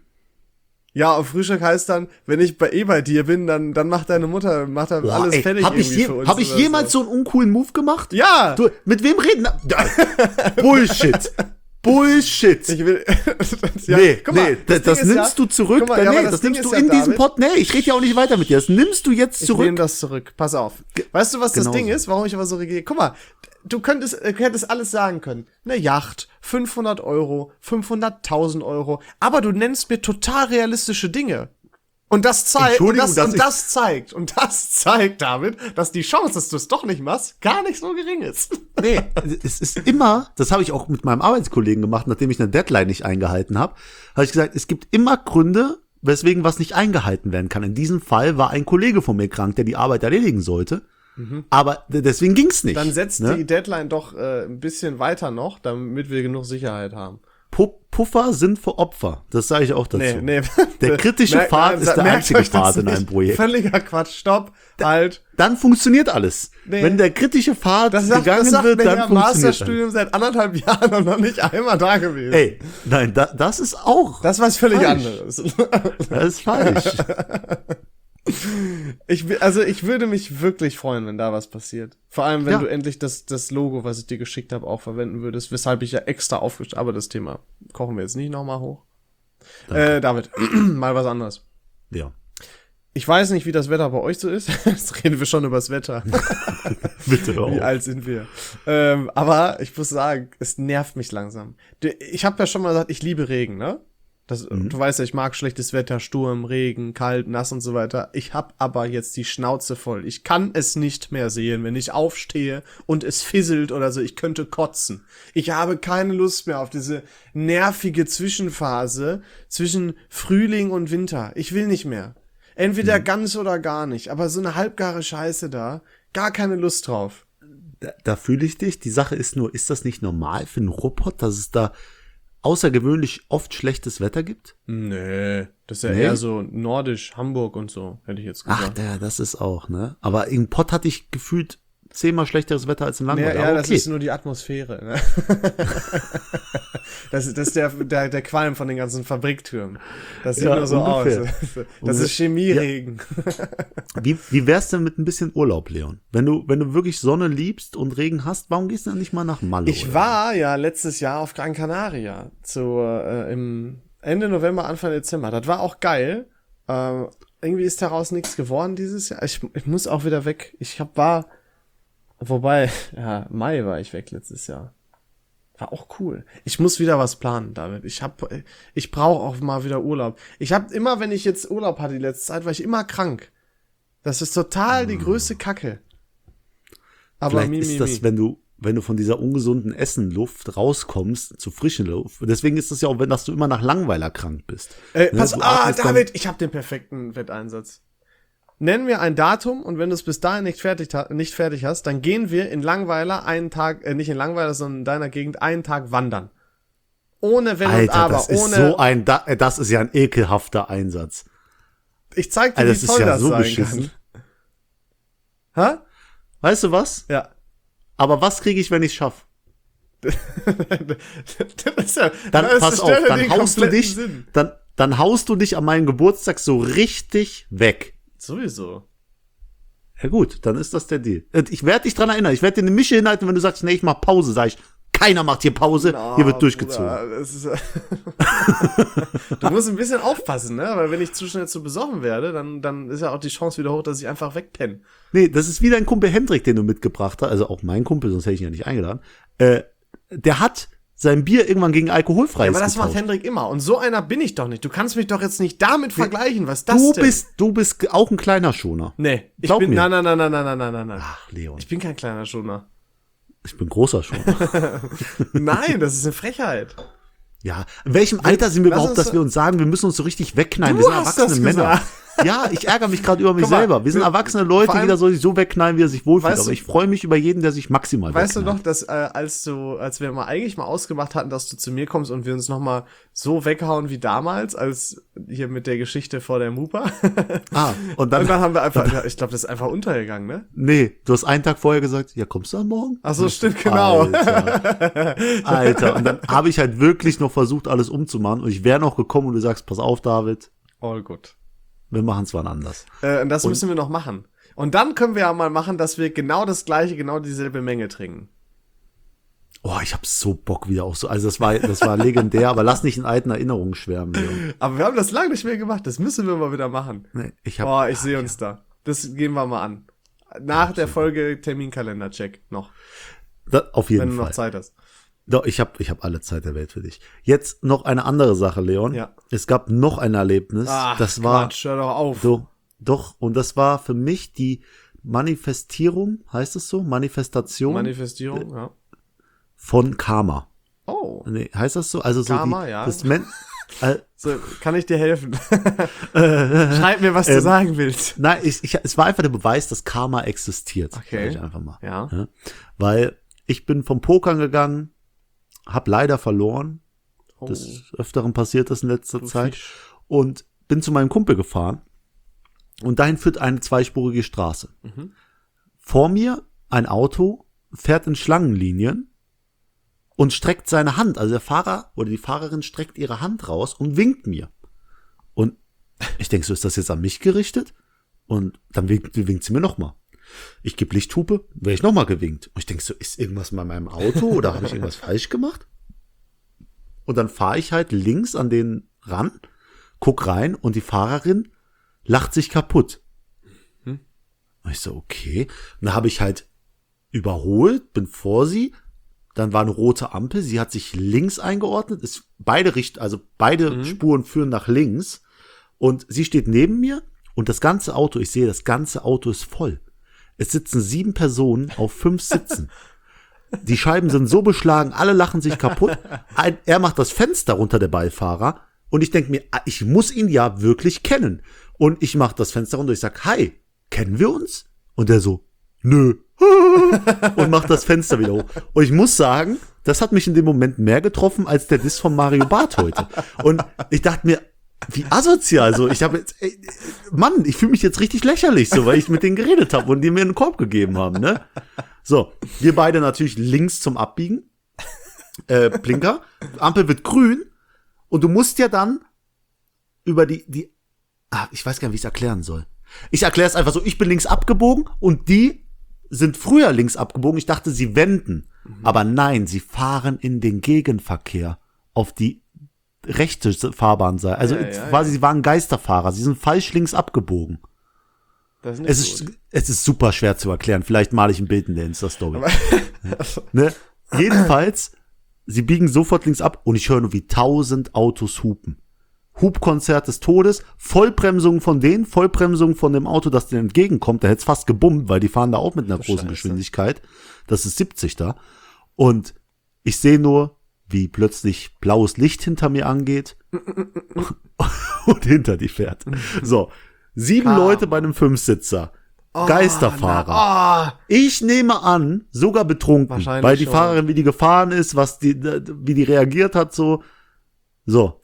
Ja, auf Frühstück heißt dann, wenn ich bei eh bei dir bin, dann, dann macht deine Mutter, macht dann Boah, alles ey, fertig hab ich, irgendwie je, für uns. hab ich oder jemals so einen uncoolen Move gemacht? Ja! Du, mit wem reden? Da- Bullshit. Bullshit. Ich will, ja, nee, guck mal, nee, das, das Ding ist nimmst ja, du zurück. guck mal, ja, nee, aber das, Ding nimmst du ist in ja, diesem David, Pod. Nee, ich rede ja auch nicht weiter mit dir. Das nimmst du jetzt Ich zurück. nehme das zurück. Pass auf. Weißt du, was das Genau Ding so. ist? Warum ich aber so reagiere? Guck mal, du könntest, äh, hättest alles sagen können. Eine Yacht, fünfhundert Euro, fünfhunderttausend Euro. Aber du nennst mir total realistische Dinge. Und das zeigt, und Entschuldigung, das, dass und ich- das zeigt, und das zeigt, David, dass die Chance, dass du es doch nicht machst, gar nicht so gering ist. Nee, es ist immer, das habe ich auch mit meinem Arbeitskollegen gemacht, nachdem ich eine Deadline nicht eingehalten habe, habe ich gesagt, es gibt immer Gründe, weswegen was nicht eingehalten werden kann. In diesem Fall war ein Kollege von mir krank, der die Arbeit erledigen sollte. Aber d- deswegen ging's nicht. Dann setzt ne? die Deadline doch äh, ein bisschen weiter noch, damit wir genug Sicherheit haben. Pu- Puffer sind für Opfer. Das sage ich auch dazu. Nee, nee. Der kritische Merkt- Pfad nein, ist der merkt einzige euch das Pfad in einem nicht. Projekt. Völliger Quatsch. Stopp. Halt. Dann funktioniert alles. Nee. Wenn der kritische Pfad Das sagt, gegangen das sagt wird, mir dann ja funktioniert alles. Masterstudium seit anderthalb Jahren und noch nicht einmal da gewesen. Ey, nein, da, das ist auch. Das war was völlig Falsch. anderes. Das ist falsch. Ich, will- also ich würde mich wirklich freuen, wenn da was passiert. Vor allem, wenn Ja. du endlich das, das Logo, was ich dir geschickt habe, auch verwenden würdest, weshalb ich ja extra aufgestellt. Aber das Thema kochen wir jetzt nicht nochmal hoch. Äh, David, mal was anderes. Ja. Ich weiß nicht, wie das Wetter bei euch so ist. Jetzt reden wir schon über das Wetter. Bitte Wie auch. alt sind wir? Ähm, aber ich muss sagen, es nervt mich langsam. Du- Ich habe ja schon mal gesagt, ich liebe Regen, ne? Das, Du weißt ja, ich mag schlechtes Wetter, Sturm, Regen, kalt, nass und so weiter. Ich hab aber jetzt die Schnauze voll. Ich kann es nicht mehr sehen, wenn ich aufstehe und es fisselt oder so. Ich könnte kotzen. Ich habe keine Lust mehr auf diese nervige Zwischenphase zwischen Frühling und Winter. Ich will nicht mehr. Entweder ganz oder gar nicht. Aber so eine halbgare Scheiße da, gar keine Lust drauf. Da, da fühle ich dich. Die Sache ist nur, ist das nicht normal für einen Ruhrpott, dass es da außergewöhnlich oft schlechtes Wetter gibt? Nee, das ist ja Nee? eher so nordisch, Hamburg und so, hätte ich jetzt Ach, gesagt. der, das ist auch, ne? Aber im Pott hatte ich gefühlt zehnmal schlechteres Wetter als im Ja, Langweiler. ja, Aber das okay. ist nur die Atmosphäre. Ne? das ist, das ist der, der, der Qualm von den ganzen Fabriktürmen. Das sieht Ja, nur so ungefähr. aus. Das ist Chemieregen. Wie, wie wär's denn mit ein bisschen Urlaub, Leon? Wenn du, wenn du wirklich Sonne liebst und Regen hast, warum gehst du denn nicht mal nach Malle? Ich oder? war ja letztes Jahr auf Gran Canaria, zu, äh, im Ende November, Anfang Dezember. Das war auch geil. Äh, irgendwie ist daraus nichts geworden dieses Jahr. Ich, ich muss auch wieder weg. Ich hab, war, wobei, ja, Mai war ich weg letztes Jahr. War auch cool. Ich muss wieder was planen, David. Ich hab, ich brauche auch mal wieder Urlaub. Ich hab immer, wenn ich jetzt Urlaub hatte die letzte Zeit, war ich immer krank. Das ist total die größte Kacke. Aber vielleicht mi, ist mi, das, mi. wenn du, wenn du von dieser ungesunden Essenluft rauskommst zu frischen Luft. Deswegen ist es ja auch, wenn dass du immer nach Langweiler krank bist. Äh, Ne, pass, du ah, atmest dann- David, ich habe den perfekten Wetteinsatz. Nenn mir ein Datum und wenn du es bis dahin nicht fertig, ha- nicht fertig hast, dann gehen wir in Langweiler einen Tag, äh, nicht in Langweiler, sondern in deiner Gegend einen Tag wandern. Ohne Wenn und Alter, Aber, das ist ohne. so ein, da- äh, das ist ja ein ekelhafter Einsatz. Ich zeig dir, Alter, wie das ist toll ja das so sein beschissen. kann. Hä? Weißt du was? Ja. Aber was kriege ich, wenn ich schaff? das ist ja, Dann das pass auf, stellt ja dann den haust du kompletten dich, Sinn. dann, dann haust du dich an meinem Geburtstag so richtig weg. Sowieso. Ja gut, dann ist das der Deal. Und ich werde dich dran erinnern. Ich werde dir eine Mische hinhalten, wenn du sagst, nee, ich mach Pause, sag ich, keiner macht hier Pause, Na, hier wird durchgezogen. Bruder, das ist, du musst ein bisschen aufpassen, ne? Weil wenn ich zu schnell zu besoffen werde, dann, dann ist ja auch die Chance wieder hoch, dass ich einfach wegpenne. Nee, das ist wie dein Kumpel Hendrik, den du mitgebracht hast, also auch mein Kumpel, sonst hätte ich ihn ja nicht eingeladen. Äh, der hat sein Bier irgendwann gegen alkoholfreies Ja, aber das macht getauscht. Hendrik immer. Und so einer bin ich doch nicht. Du kannst mich doch jetzt nicht damit vergleichen. Was ist das Du denn? bist, du bist auch ein kleiner Schoner. Nee, ich Glaub bin. mir. Nein, nein, nein, nein, nein, nein, nein, nein, nein. Ach, Leon, Ich bin kein kleiner Schoner. ich bin großer Schoner. Nein, das ist eine Frechheit. Ja, in welchem Alter sind wir lass überhaupt, uns- dass wir uns sagen, wir müssen uns so richtig wegknallen? Du wir sind hast erwachsene das Männer. gesagt. Ja, ich ärgere mich gerade über mich Guck mal, selber. Wir sind wir- erwachsene Leute, vor allem- jeder soll sich so wegknallen, wie er sich wohlfühlt. Weißt Aber du- ich freue mich über jeden, der sich maximal Weißt du wegknallt. noch, dass äh, als du, als wir mal eigentlich mal ausgemacht hatten, dass du zu mir kommst und wir uns noch mal so weghauen wie damals, als hier mit der Geschichte vor der Mupa. Ah, und dann, Und dann haben wir einfach, ja, ich glaube, das ist einfach untergegangen, ne? nee, du hast einen Tag vorher gesagt, ja, kommst du dann morgen? Ach so, stimmt, genau. Alter, Alter. Und dann habe ich halt wirklich noch versucht, alles umzumachen. Und ich wäre noch gekommen und du sagst, pass auf, David, All good. wir machen es wann anders. Äh, und das müssen wir noch machen. Und dann können wir ja mal machen, dass wir genau das gleiche, genau dieselbe Menge trinken. Oh, ich hab so Bock wieder auch so. Also das war, das war legendär, aber lass nicht in alten Erinnerungen schwärmen, Leon. Aber wir haben das lange nicht mehr gemacht. Das müssen wir mal wieder machen. Nee, ich hab, Boah, ich sehe uns da. Das gehen wir mal an. Nach der Folge Terminkalender-Check noch, da, auf jeden wenn du Fall. noch Zeit hast. Doch, ich habe ich hab alle Zeit der Welt für dich. Jetzt noch eine andere Sache, Leon. Ja. Es gab noch ein Erlebnis. Ach, das war Quatsch, hör doch auf. so, doch, und das war für mich die Manifestierung, heißt es so? Manifestation Manifestierung, ja. von Karma. Oh, Nee, heißt das so? Also so Karma, die, ja. das Men äh, so, kann ich dir helfen? Schreib mir, was du Ähm, sagen willst. Nein, ich, ich, es war einfach der Beweis, dass Karma existiert. Okay. Sag ich einfach mal. Ja. Ja? Weil ich bin vom Pokern gegangen, hab leider verloren. Oh, Des Öfteren passiert das in letzter du Zeit. Fisch. Und bin zu meinem Kumpel gefahren. Und dahin führt eine zweispurige Straße. Mhm. Vor mir ein Auto fährt in Schlangenlinien und streckt seine Hand. Also der Fahrer oder die Fahrerin streckt ihre Hand raus und winkt mir. Und ich denke, so ist das jetzt an mich gerichtet? Und dann winkt, winkt sie mir nochmal. Ich gebe Lichthupe, werde ich nochmal gewinkt. Und ich denke, so ist irgendwas bei meinem Auto oder habe ich irgendwas falsch gemacht? Und dann fahre ich halt links an den ran, guck rein und die Fahrerin lacht sich kaputt. Hm. Und ich so, okay. Und dann habe ich halt überholt, bin vor sie, dann war eine rote Ampel, sie hat sich links eingeordnet, ist beide Richt, also beide Mhm. Spuren führen nach links und sie steht neben mir und das ganze Auto, ich sehe, das ganze Auto ist voll. Es sitzen sieben Personen auf fünf Sitzen. Die Scheiben sind so beschlagen, alle lachen sich kaputt. Ein, er macht das Fenster runter, der Beifahrer. Und ich denke mir, ah, ich muss ihn ja wirklich kennen. Und ich mache das Fenster runter und ich sag, hi, kennen wir uns? Und der so, nö. Und macht das Fenster wieder hoch. Und ich muss sagen, das hat mich in dem Moment mehr getroffen als der Diss von Mario Barth heute. Und ich dachte mir, wie asozial so. Ich habe jetzt, ey, Mann, ich fühle mich jetzt richtig lächerlich, so, weil ich mit denen geredet habe und die mir einen Korb gegeben haben, ne? So, wir beide natürlich links zum Abbiegen. Äh, Blinker. Ampel wird grün. Und du musst ja dann über die, die, ah, ich weiß gar nicht, wie ich es erklären soll. Ich erkläre es einfach so, ich bin links abgebogen und die sind früher links abgebogen. Ich dachte, sie wenden. Mhm. Aber nein, sie fahren in den Gegenverkehr auf die rechte Fahrbahnseite. Also Ja, ja, quasi, ja. sie waren Geisterfahrer. Sie sind falsch links abgebogen. Das ist nicht Es ist, gut. es ist super schwer zu erklären. Vielleicht male ich ein Bild in der Insta-Story. Ne? Jedenfalls, sie biegen sofort links ab und ich höre nur, wie tausend Autos hupen. Hubkonzert des Todes, Vollbremsung von denen, Vollbremsung von dem Auto, das denen entgegenkommt. Da hätte es fast gebummt, weil die fahren da auch mit einer großen Scheiße. Geschwindigkeit. Das ist siebzig da. Und ich sehe nur, wie plötzlich blaues Licht hinter mir angeht und hinter die fährt. So, sieben Ah. Leute bei einem Fünfsitzer. Oh, Geisterfahrer. Na, oh. Ich nehme an, sogar betrunken, Wahrscheinlich weil die schon. Fahrerin, wie die gefahren ist, was die, wie die reagiert hat, so. So.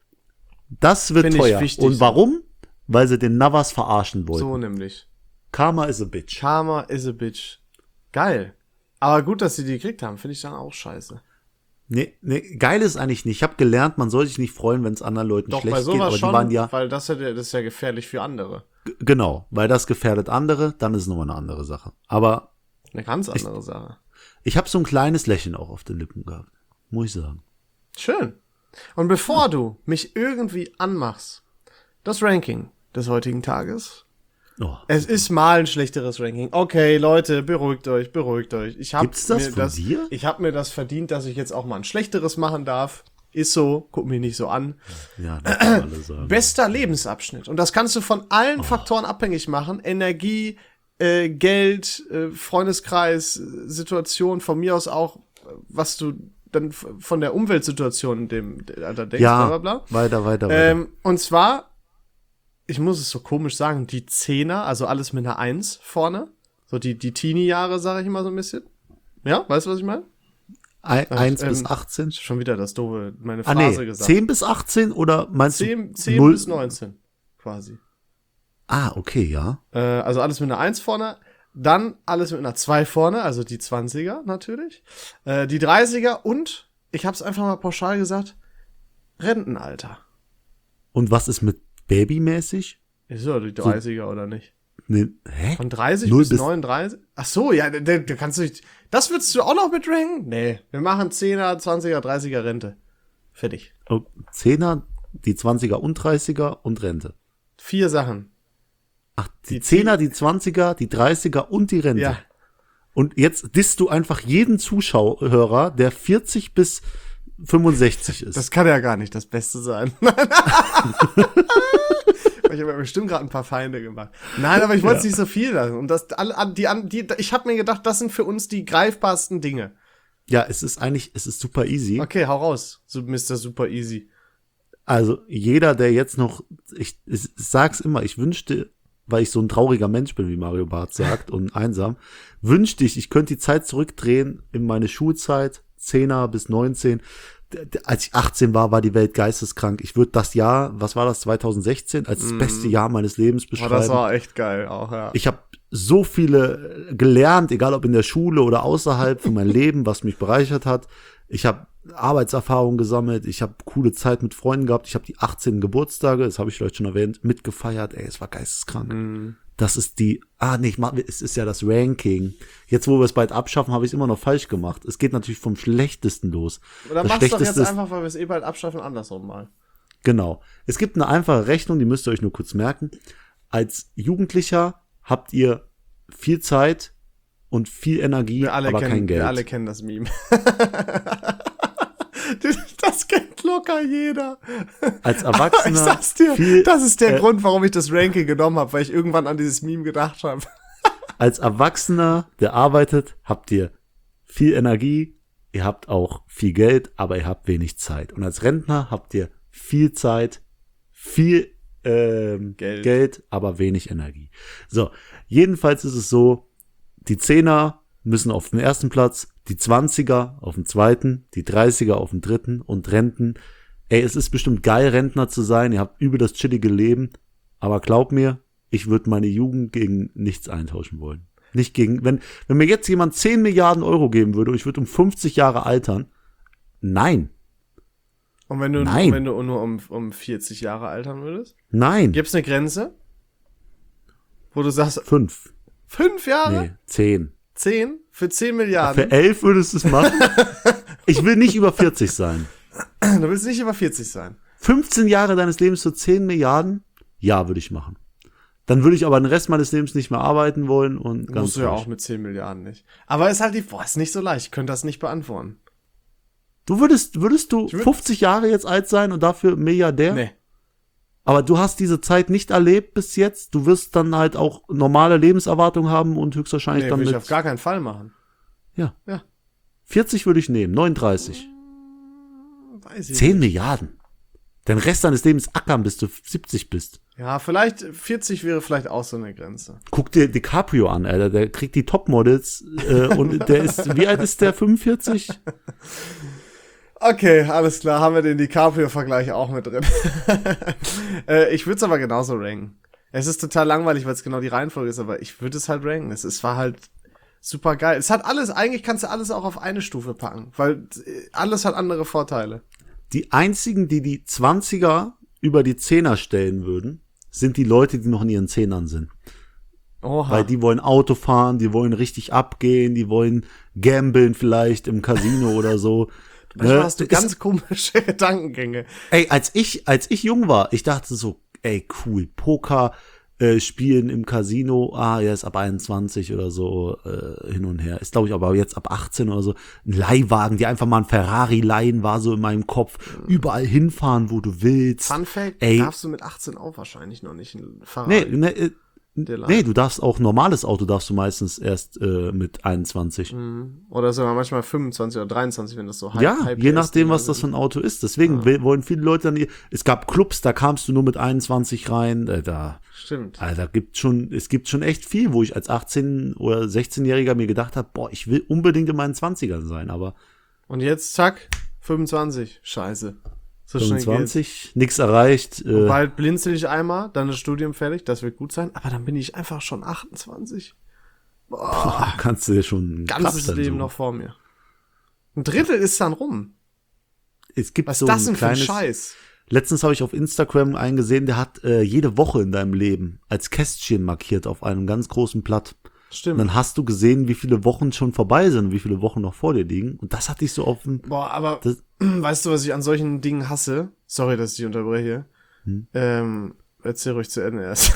Das wird Find ich teuer. wichtig, Und so. warum? Weil sie den Navas verarschen wollten. So nämlich. Karma is a bitch. Karma is a bitch. Geil. Aber gut, dass sie die gekriegt haben, finde ich dann auch scheiße. Nee, nee, geil ist eigentlich nicht. Ich habe gelernt, man soll sich nicht freuen, wenn es anderen Leuten Doch, schlecht bei geht, sowas aber schon, die waren ja, weil das, ja, das ist ja gefährlich für andere. g- genau, weil das gefährdet andere, dann ist es nochmal eine andere Sache. Aber Eine ganz andere Sache. ich habe so ein kleines Lächeln auch auf den Lippen gehabt, muss ich sagen. Schön. Und bevor du mich irgendwie anmachst, das Ranking des heutigen Tages. Oh. Es ist mal ein schlechteres Ranking. Okay, Leute, beruhigt euch, beruhigt euch. Ich hab Gibt's das mir von das, dir? Ich habe mir das verdient, dass ich jetzt auch mal ein schlechteres machen darf. Ist so, guck mich nicht so an. Ja, das kann alle sagen. Bester Lebensabschnitt. Und das kannst du von allen Faktoren abhängig machen. Energie, äh, Geld, äh, Freundeskreis, äh, Situation, von mir aus auch, äh, was du dann f- von der Umweltsituation in dem äh, da denkst, Ja, bla bla bla. weiter, weiter, weiter. Ähm, und zwar, ich muss es so komisch sagen, die Zehner, also alles mit einer Eins vorne. So die, die Teenie-Jahre, sage ich immer so ein bisschen. Ja, weißt du, was ich meine? Ein, eins ähm, bis achtzehn? Schon wieder das doofe, meine Ah, Phrase nee, gesagt. zehn bis achtzehn oder meinst zehn, du? zehn null? bis neunzehn, quasi. Ah, okay, ja. Äh, also alles mit einer Eins vorne. Dann alles mit einer zwei vorne, also die zwanziger natürlich. Äh, die dreißiger und, ich hab's einfach mal pauschal gesagt, Rentenalter. Und was ist mit babymäßig? Ist ja die dreißiger oder nicht? Nee, hä? Von dreißig null bis bis- neununddreißig? Ach so, ja, da, da kannst du nicht, das würdest du auch noch mit ranken? Nee, wir machen zehner, zwanziger, dreißiger Rente. Fertig. Oh, Zehner, die zwanziger und dreißiger und Rente. Vier Sachen. Ach, die, Die Zehner, die zwanziger, die dreißiger und die Rente. Ja. Und jetzt disst du einfach jeden Zuschauer, der vierzig bis fünfundsechzig ist. Das kann ja gar nicht das Beste sein. Ich habe ja bestimmt gerade ein paar Feinde gemacht. Nein, aber ich wollte Ja. nicht so viel lassen. Und das, alle, an- die, an- die, ich habe mir gedacht, das sind für uns die greifbarsten Dinge. Ja, es ist eigentlich, es ist super easy. Okay, hau raus, so Mister Super Easy. Also jeder, der jetzt noch, ich, ich sag's immer, ich wünschte, weil ich so ein trauriger Mensch bin, wie Mario Barth sagt, und einsam, wünschte ich, ich könnte die Zeit zurückdrehen in meine Schulzeit, Zehner bis neunzehn. D- d- Als ich achtzehn war, war die Welt geisteskrank. Ich würde das Jahr, was war das, zwanzig sechzehn, als das beste Jahr meines Lebens Oh, beschreiben. das war echt geil auch, ja. Ich habe so viele äh, gelernt, egal ob in der Schule oder außerhalb von meinem Leben, was mich bereichert hat. Ich habe Arbeitserfahrung gesammelt, ich habe coole Zeit mit Freunden gehabt, ich habe die achtzehn Geburtstage, das habe ich vielleicht schon erwähnt, mitgefeiert. Ey, es war geisteskrank. Mhm. Das ist die, ah nee, ich mach, es ist ja das Ranking. Jetzt, wo wir es bald abschaffen, habe ich es immer noch falsch gemacht. Es geht natürlich vom Schlechtesten los. Oder das mach's doch jetzt Schlechteste ist- einfach, weil wir es eh bald abschaffen, andersrum mal. Genau. Es gibt eine einfache Rechnung, die müsst ihr euch nur kurz merken. Als Jugendlicher habt ihr viel Zeit und viel Energie, Wir alle, aber kennen, kein Geld. wir alle kennen das Meme. Das kennt locker jeder. Als Aber Erwachsener ich sag's dir, viel, das ist der äh, Grund, warum ich das Ranking genommen habe, weil ich irgendwann an dieses Meme gedacht habe. als Erwachsener, der arbeitet, habt ihr viel Energie, ihr habt auch viel Geld, aber ihr habt wenig Zeit. Und als Rentner habt ihr viel Zeit, viel ähm, Geld. Geld, aber wenig Energie. So, jedenfalls ist es so, die Zehner müssen auf den ersten Platz, die Zwanziger auf dem zweiten, die Dreißiger auf dem dritten und Renten. Ey, es ist bestimmt geil, Rentner zu sein, ihr habt übel das chillige Leben, aber glaub mir, ich würde meine Jugend gegen nichts eintauschen wollen. Nicht gegen, wenn, wenn mir jetzt jemand zehn Milliarden Euro geben würde und ich würde um fünfzig Jahre altern, nein, Und wenn du, Nein. wenn du nur um, um vierzig Jahre altern würdest? nein, Gibt's eine Grenze? Wo du sagst, fünf, fünf Jahre? nee, zehn. Zehn? Für zehn Milliarden? Für elf würdest du es machen? Ich will nicht über vierzig sein. Du willst nicht über vierzig sein. fünfzehn Jahre deines Lebens für zehn Milliarden? Ja, würde ich machen. Dann würde ich aber den Rest meines Lebens nicht mehr arbeiten wollen und ganz Musst du ja ruhig. auch mit zehn Milliarden nicht. Aber ist halt die, boah, ist nicht so leicht. Ich könnte das nicht beantworten. Du würdest, würdest du würd- fünfzig Jahre jetzt alt sein und dafür Milliardär? Nee. Aber du hast diese Zeit nicht erlebt bis jetzt. Du wirst dann halt auch normale Lebenserwartung haben und höchstwahrscheinlich Nee, dann will mit... ich auf gar keinen Fall machen. Ja. Ja. vierzig würde ich nehmen, neununddreißig. Weiß ich zehn nicht. Milliarden. Den Rest deines Lebens ackern, bis du siebzig bist. Ja, vielleicht vierzig wäre vielleicht auch so eine Grenze. Guck dir DiCaprio an, Alter. Der kriegt die Topmodels äh, und der ist, wie alt ist der? fünfundvierzig? Okay, alles klar, haben wir den DiCaprio-Vergleich auch mit drin. äh, ich würde es aber genauso ranken. Es ist total langweilig, weil es genau die Reihenfolge ist, aber ich würde es halt ranken. Es, es war halt super geil. Es hat alles, eigentlich kannst du alles auch auf eine Stufe packen, weil alles hat andere Vorteile. Die einzigen, die die zwanziger über die Zehner stellen würden, sind die Leute, die noch in ihren Zehnern sind. Oha. Weil die wollen Auto fahren, die wollen richtig abgehen, die wollen gambeln vielleicht im Casino oder so. Manchmal Ne? hast du Ist- ganz komische Gedankengänge. Ey, als ich, als ich jung war, ich dachte so, ey, cool, Poker äh, spielen im Casino, ah, ja, ist ab einundzwanzig oder so äh, hin und her. Ist, glaube ich, aber jetzt ab achtzehn oder so. Ein Leihwagen, die einfach mal ein Ferrari leihen, war so in meinem Kopf. Überall hinfahren, wo du willst. Fun Fact, Ey. darfst du mit achtzehn auch wahrscheinlich noch nicht ein Fahrrad. Nee, ne, äh, Der Leih- nee, du darfst auch normales Auto darfst du meistens erst äh, mit einundzwanzig. Oder sogar manchmal fünfundzwanzig oder dreiundzwanzig, wenn das so High- Ja, High je P S nachdem, Dinger was das für sind. ein Auto ist. Deswegen will- wollen viele Leute dann, es gab Clubs, da kamst du nur mit einundzwanzig rein, äh, da, Stimmt. also da gibt schon, es gibt schon echt viel, wo ich als achtzehn- oder sechzehnjähriger mir gedacht habe, boah, ich will unbedingt in meinen zwanzigern sein, aber Und jetzt, zack, fünfundzwanzig. Scheiße. So schnell geht's. fünfundzwanzig, nix erreicht, Und äh, bald blinzel ich einmal, dann das Studium fertig, das wird gut sein, aber dann bin ich einfach schon achtundzwanzig. Boah, kannst du dir schon einen ganzes Knast dann Leben suchen. noch vor mir. Ein Drittel ist dann rum. Es gibt Was ist so das ein denn für ein kleines, Scheiß? letztens habe ich auf Instagram einen gesehen, der hat äh, jede Woche in deinem Leben als Kästchen markiert auf einem ganz großen Blatt. Und Stimmt. dann hast du gesehen, wie viele Wochen schon vorbei sind, wie viele Wochen noch vor dir liegen. Und das hat dich so auf den, Boah, aber Das- weißt du, was ich an solchen Dingen hasse? Sorry, dass ich dich unterbreche. Hm? Ähm, erzähl ruhig zu Ende erst.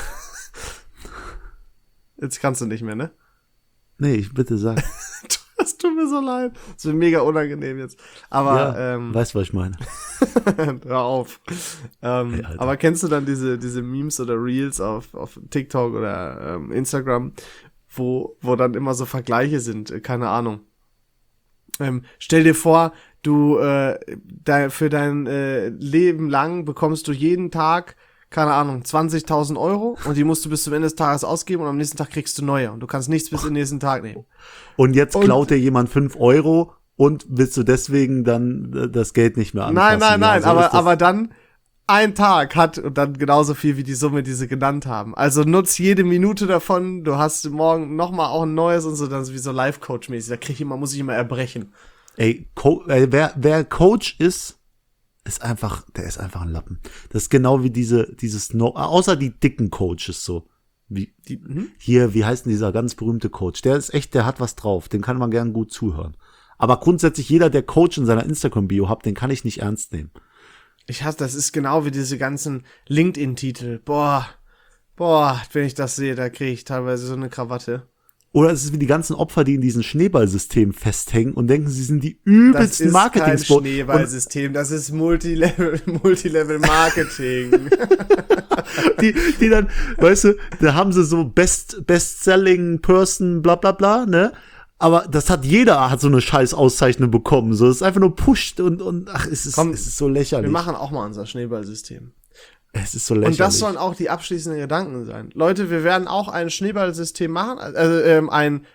Jetzt kannst du nicht mehr, ne? nee, ich bitte sag. Das tut mir so leid. Das wird mega unangenehm jetzt. Aber, ja, ähm, weißt, was ich meine. hör auf. Ähm, Hey, Alter. aber kennst du dann diese, diese Memes oder Reels auf, auf TikTok oder ähm, Instagram, wo, wo dann immer so Vergleiche sind? Äh, Keine Ahnung. Ähm, stell dir vor, du äh, de, für dein äh, Leben lang bekommst du jeden Tag, keine Ahnung, zwanzigtausend Euro und die musst du bis zum Ende des Tages ausgeben und am nächsten Tag kriegst du neue und du kannst nichts bis in den nächsten Tag nehmen. Und jetzt Und- klaut dir jemand fünf Euro und willst du deswegen dann äh, das Geld nicht mehr anfassen? Nein, nein, nein, Ja, so aber, ist das. aber dann ein Tag hat und dann genauso viel wie die Summe, die sie genannt haben. Also nutz jede Minute davon, du hast morgen nochmal auch ein neues und so, dann ist wie so Life-Coach-mäßig, da krieg ich immer, muss ich immer erbrechen. Ey, Co äh, wer, wer Coach ist, ist einfach, der ist einfach ein Lappen. Das ist genau wie diese, dieses, no außer die dicken Coaches so. Wie, Die, mhm. hier, wie heißt denn dieser ganz berühmte Coach? Der ist echt, der hat was drauf. Den kann man gern gut zuhören. Aber grundsätzlich jeder, der Coach in seiner Instagram-Bio hat, den kann ich nicht ernst nehmen. Ich hasse, das ist genau wie diese ganzen LinkedIn-Titel. Boah, boah, wenn ich das sehe, da kriege ich teilweise so eine Krawatte. Oder es ist wie die ganzen Opfer, die in diesem Schneeballsystem festhängen und denken, sie sind die Das übelsten ist kein Marketing-Spot. Und Schneeballsystem, das ist Multilevel, Multilevel-Marketing. die, die dann, weißt du, da haben sie so Best, Best-Selling Person, bla, bla, bla, ne? Aber das hat jeder, hat so eine scheiß Auszeichnung bekommen. So, es ist einfach nur pusht und, und, ach, es ist, Komm, es ist so lächerlich. Wir machen auch mal unser Schneeballsystem. Es ist so lächerlich. Und das sollen auch die abschließenden Gedanken sein. Leute, wir werden auch ein Schneeballsystem machen, also ähm, ein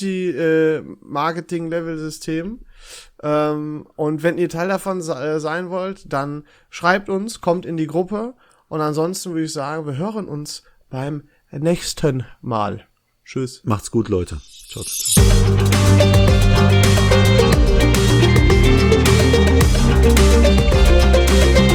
Multi-Marketing-Level-System. Ähm, und wenn ihr Teil davon se- äh, sein wollt, dann schreibt uns, kommt in die Gruppe. Und ansonsten würde ich sagen, wir hören uns beim nächsten Mal. Tschüss. Macht's gut, Leute. Ciao, ciao, ciao.